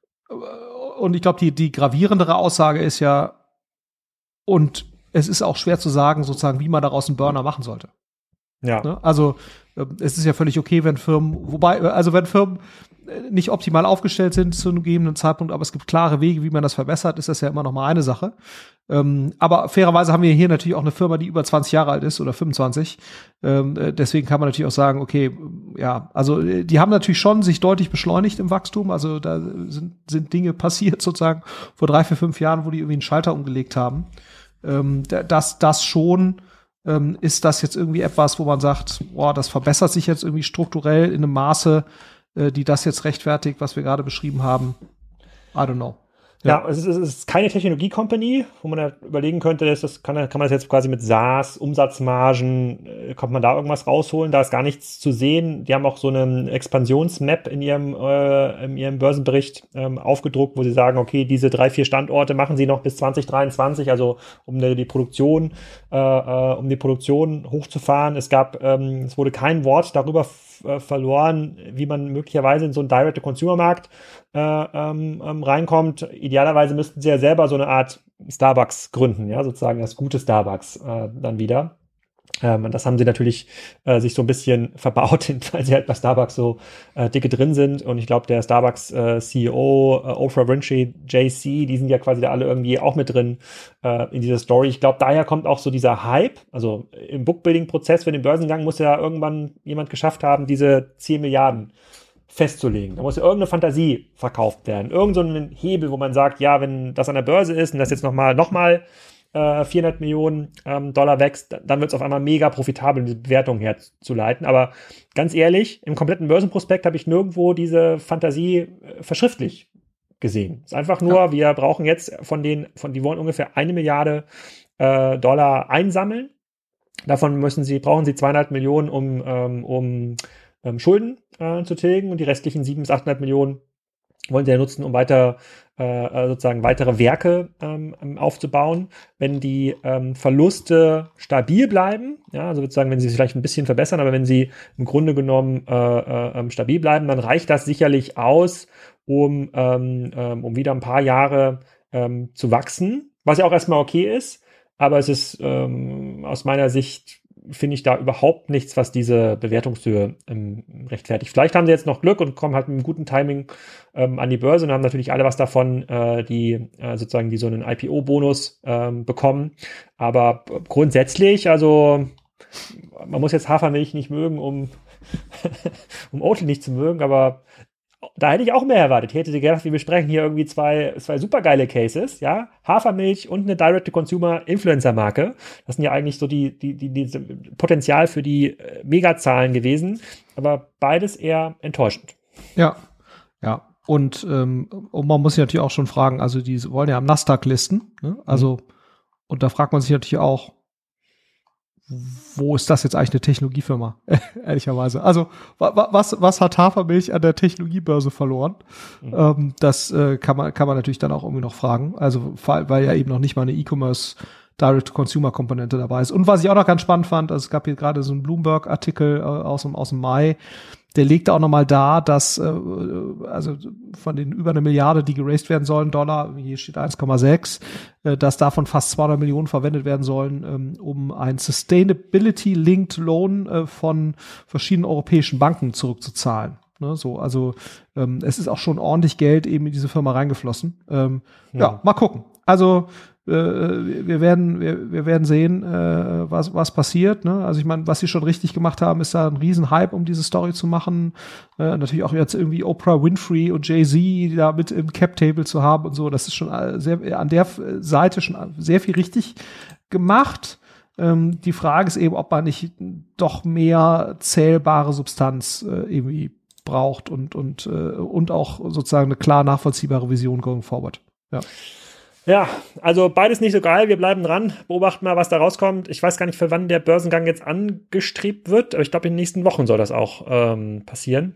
und ich glaube, die, die gravierendere Aussage ist ja, und es ist auch schwer zu sagen, sozusagen, wie man daraus einen Burner machen sollte. Ja. Ne? Also, es ist ja völlig okay, wenn Firmen, wobei, also wenn Firmen nicht optimal aufgestellt sind zu einem gegebenen Zeitpunkt, aber es gibt klare Wege, wie man das verbessert, ist das ja immer noch mal eine Sache. Ähm, aber fairerweise haben wir hier natürlich auch eine Firma, die über zwanzig Jahre alt ist oder fünfundzwanzig. Ähm, deswegen kann man natürlich auch sagen, okay, ja, also die haben natürlich schon sich deutlich beschleunigt im Wachstum. Also da sind, sind Dinge passiert sozusagen vor drei, vier, fünf Jahren, wo die irgendwie einen Schalter umgelegt haben. Ähm, das, das schon ähm, ist das jetzt irgendwie etwas, wo man sagt, boah, das verbessert sich jetzt irgendwie strukturell in einem Maße, äh, die das jetzt rechtfertigt, was wir gerade beschrieben haben. I don't know. Ja, ja es, ist, es ist keine Technologie-Company, wo man ja überlegen könnte, dass das kann, kann man das jetzt quasi mit SaaS, Umsatzmargen, äh, kommt man da irgendwas rausholen? Da ist gar nichts zu sehen. Die haben auch so eine Expansionsmap in ihrem, äh, in ihrem Börsenbericht ähm, aufgedruckt, wo sie sagen, okay, diese drei, vier Standorte machen sie noch bis zwanzig dreiundzwanzig, also um die, die Produktion, äh, äh, um die Produktion hochzufahren. Es gab, ähm, es wurde kein Wort darüber f- äh, verloren, wie man möglicherweise in so einen Direct-to-Consumer-Markt äh, ähm, ähm, reinkommt. Idealerweise müssten sie ja selber so eine Art Starbucks gründen, ja, sozusagen das gute Starbucks äh, dann wieder. Ähm, und das haben sie natürlich äh, sich so ein bisschen verbaut, weil sie halt bei Starbucks so äh, dicke drin sind. Und ich glaube, der Starbucks äh, C E O, äh, Oprah Winfrey, J C, die sind ja quasi da alle irgendwie auch mit drin äh, in dieser Story. Ich glaube, daher kommt auch so dieser Hype. Also im Bookbuilding-Prozess für den Börsengang muss ja irgendwann jemand geschafft haben, diese zehn Milliarden festzulegen. Da muss ja irgendeine Fantasie verkauft werden. Irgend so ein Hebel, wo man sagt, ja, wenn das an der Börse ist und das jetzt nochmal noch mal, äh, vierhundert Millionen ähm, Dollar wächst, dann wird es auf einmal mega profitabel, diese Bewertung herzuleiten. Aber ganz ehrlich, im kompletten Börsenprospekt habe ich nirgendwo diese Fantasie äh, verschriftlich gesehen. Es ist einfach nur, ja. wir brauchen jetzt von den, von die wollen ungefähr eine Milliarde äh, Dollar einsammeln. Davon müssen sie, brauchen sie zweieinhalb Millionen, um, ähm, um ähm, Schulden äh, zu tilgen, und die restlichen sieben bis achthundert Millionen wollen sie ja nutzen, um weiter äh, sozusagen weitere Werke ähm, aufzubauen. Wenn die ähm, Verluste stabil bleiben, ja, also sozusagen, wenn sie sich vielleicht ein bisschen verbessern, aber wenn sie im Grunde genommen äh, äh, stabil bleiben, dann reicht das sicherlich aus, um, ähm, ähm, um wieder ein paar Jahre ähm, zu wachsen, was ja auch erstmal okay ist, aber es ist ähm, aus meiner Sicht finde ich da überhaupt nichts, was diese Bewertungshöhe ähm, rechtfertigt. Vielleicht haben sie jetzt noch Glück und kommen halt mit einem guten Timing ähm, an die Börse und haben natürlich alle was davon, äh, die äh, sozusagen die so einen I P O-Bonus ähm, bekommen. Aber grundsätzlich, also man muss jetzt Hafermilch nicht mögen, um, um Oatly nicht zu mögen, aber da hätte ich auch mehr erwartet. Ich hätte gedacht, wir besprechen hier irgendwie zwei, zwei supergeile Cases, ja. Hafermilch und eine Direct-to-Consumer-Influencer-Marke. Das sind ja eigentlich so die, die, die, die Potenzial für die äh, Megazahlen gewesen. Aber beides eher enttäuschend. Ja, ja. Und, ähm, und man muss sich natürlich auch schon fragen, also die wollen ja am Nasdaq listen, ne? Also, mhm. Und da fragt man sich natürlich auch, wo ist das jetzt eigentlich eine Technologiefirma? Ehrlicherweise. Also, wa- was, was hat Hafermilch an der Technologiebörse verloren? Mhm. Ähm, das äh, kann man, kann man natürlich dann auch irgendwie noch fragen. Also, weil ja eben noch nicht mal eine E-Commerce Direct-to-Consumer-Komponente dabei ist. Und was ich auch noch ganz spannend fand, also es gab hier gerade so einen Bloomberg-Artikel äh, aus dem, aus dem Mai, der legte auch nochmal dar, dass äh, also von den über eine Milliarde, die geraced werden sollen, Dollar, hier steht eins Komma sechs, äh, dass davon fast zweihundert Millionen verwendet werden sollen, ähm, um ein Sustainability-Linked Loan äh, von verschiedenen europäischen Banken zurückzuzahlen. Ne, so, also ähm, es ist auch schon ordentlich Geld eben in diese Firma reingeflossen. Ähm, ja. ja, mal gucken. Also äh, wir werden wir, wir werden sehen, äh, was was passiert. Ne? Also ich meine, was sie schon richtig gemacht haben, ist da ein riesen Hype, um diese Story zu machen. Äh, natürlich auch jetzt irgendwie Oprah Winfrey und Jay-Z da mit im Cap-Table zu haben und so. Das ist schon sehr an der Seite schon sehr viel richtig gemacht. Ähm, die Frage ist eben, ob man nicht doch mehr zählbare Substanz äh, irgendwie braucht und und äh, und auch sozusagen eine klar nachvollziehbare Vision going forward. Ja. Ja, also beides nicht so geil. Wir bleiben dran, beobachten mal, was da rauskommt. Ich weiß gar nicht, für wann der Börsengang jetzt angestrebt wird, aber ich glaube, in den nächsten Wochen soll das auch ähm, passieren.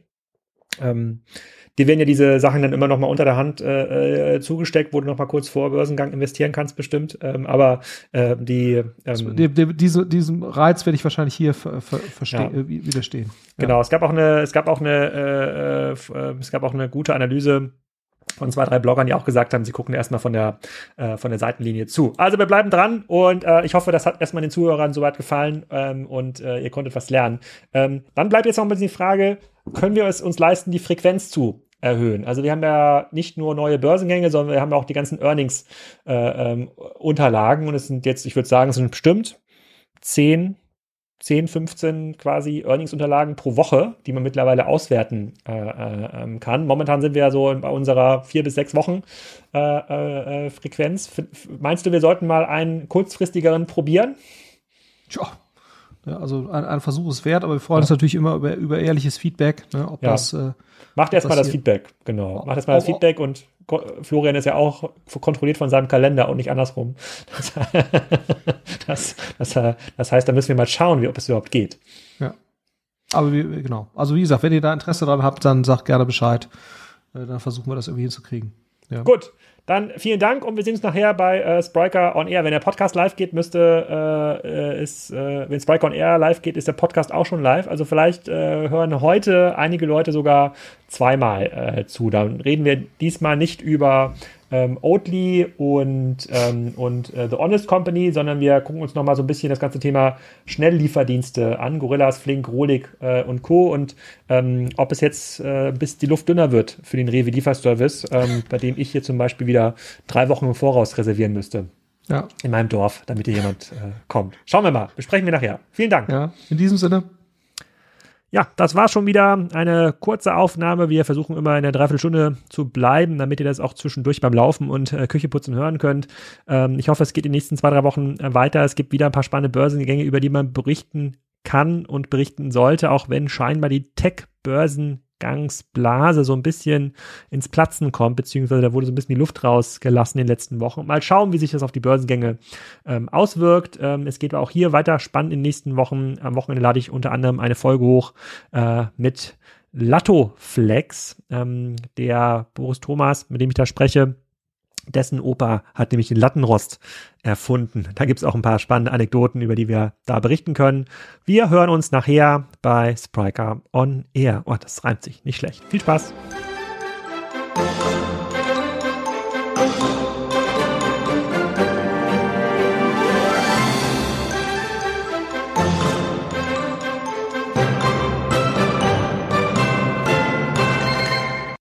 Ähm, die werden ja diese Sachen dann immer noch mal unter der Hand äh, zugesteckt, wo du noch mal kurz vor Börsengang investieren kannst, bestimmt. Ähm, aber äh, die ähm, die, die, diese, diesem Reiz werde ich wahrscheinlich hier ver, ver, verste- ja. widerstehen. Genau, ja. es gab auch eine, es gab auch eine, äh, äh, es gab auch eine gute Analyse von zwei, drei Bloggern, die auch gesagt haben, sie gucken erstmal von der äh, von der Seitenlinie zu. Also wir bleiben dran und äh, ich hoffe, das hat erstmal den Zuhörern soweit gefallen ähm, und äh, ihr konntet was lernen. Ähm, dann bleibt jetzt noch ein bisschen die Frage, können wir es uns leisten, die Frequenz zu erhöhen? Also wir haben ja nicht nur neue Börsengänge, sondern wir haben auch die ganzen Earnings-Unterlagen äh, ähm, und es sind jetzt, ich würde sagen, es sind bestimmt zehn, fünfzehn quasi Earnings-Unterlagen pro Woche, die man mittlerweile auswerten äh, äh, kann. Momentan sind wir ja so bei unserer vier bis sechs Wochen äh, äh, Frequenz. F- meinst du, wir sollten mal einen kurzfristigeren probieren? Tja, ja, also ein, ein Versuch ist wert, aber wir freuen ja. uns natürlich immer über, über ehrliches Feedback. Ne, ob ja. das, äh, Macht erstmal das Feedback, genau. Macht erstmal das Feedback und Florian ist ja auch kontrolliert von seinem Kalender und nicht andersrum. Das, das, das, das heißt, da müssen wir mal schauen, wie, ob es überhaupt geht. Ja. Aber wie, genau. Also wie gesagt, wenn ihr da Interesse dran habt, dann sagt gerne Bescheid. Äh, dann versuchen wir das irgendwie hinzukriegen. Ja. Gut, dann vielen Dank und wir sehen uns nachher bei äh, Spriker on Air. Wenn der Podcast live geht, müsste äh, ist, äh, wenn Spriker on Air live geht, ist der Podcast auch schon live. Also vielleicht äh, hören heute einige Leute sogar zweimal äh, zu. Dann reden wir diesmal nicht über ähm, Oatly und, ähm, und äh, The Honest Company, sondern wir gucken uns nochmal so ein bisschen das ganze Thema Schnelllieferdienste an. Gorillas, Flink, Rohlik äh, und Co. Und ähm, ob es jetzt äh, bis die Luft dünner wird für den Rewe-Lieferservice, ähm, bei dem ich hier zum Beispiel wieder drei Wochen im Voraus reservieren müsste. Ja. In meinem Dorf, damit hier jemand äh, kommt. Schauen wir mal. Besprechen wir nachher. Vielen Dank. Ja, in diesem Sinne. Ja, das war schon wieder eine kurze Aufnahme. Wir versuchen immer in der Dreiviertelstunde zu bleiben, damit ihr das auch zwischendurch beim Laufen und äh, Kücheputzen hören könnt. Ähm, ich hoffe, es geht in den nächsten zwei, drei Wochen äh, weiter. Es gibt wieder ein paar spannende Börsengänge, über die man berichten kann und berichten sollte, auch wenn scheinbar die Tech-Börsengangsblase so ein bisschen ins Platzen kommt, beziehungsweise da wurde so ein bisschen die Luft rausgelassen in den letzten Wochen. Mal schauen, wie sich das auf die Börsengänge ähm, auswirkt. Ähm, es geht auch hier weiter spannend in den nächsten Wochen. Am Wochenende lade ich unter anderem eine Folge hoch äh, mit Lattoflex, ähm, der Boris Thomas, mit dem ich da spreche. Dessen Opa hat nämlich den Lattenrost erfunden. Da gibt es auch ein paar spannende Anekdoten, über die wir da berichten können. Wir hören uns nachher bei Spriker on Air. Oh, das reimt sich nicht schlecht. Viel Spaß!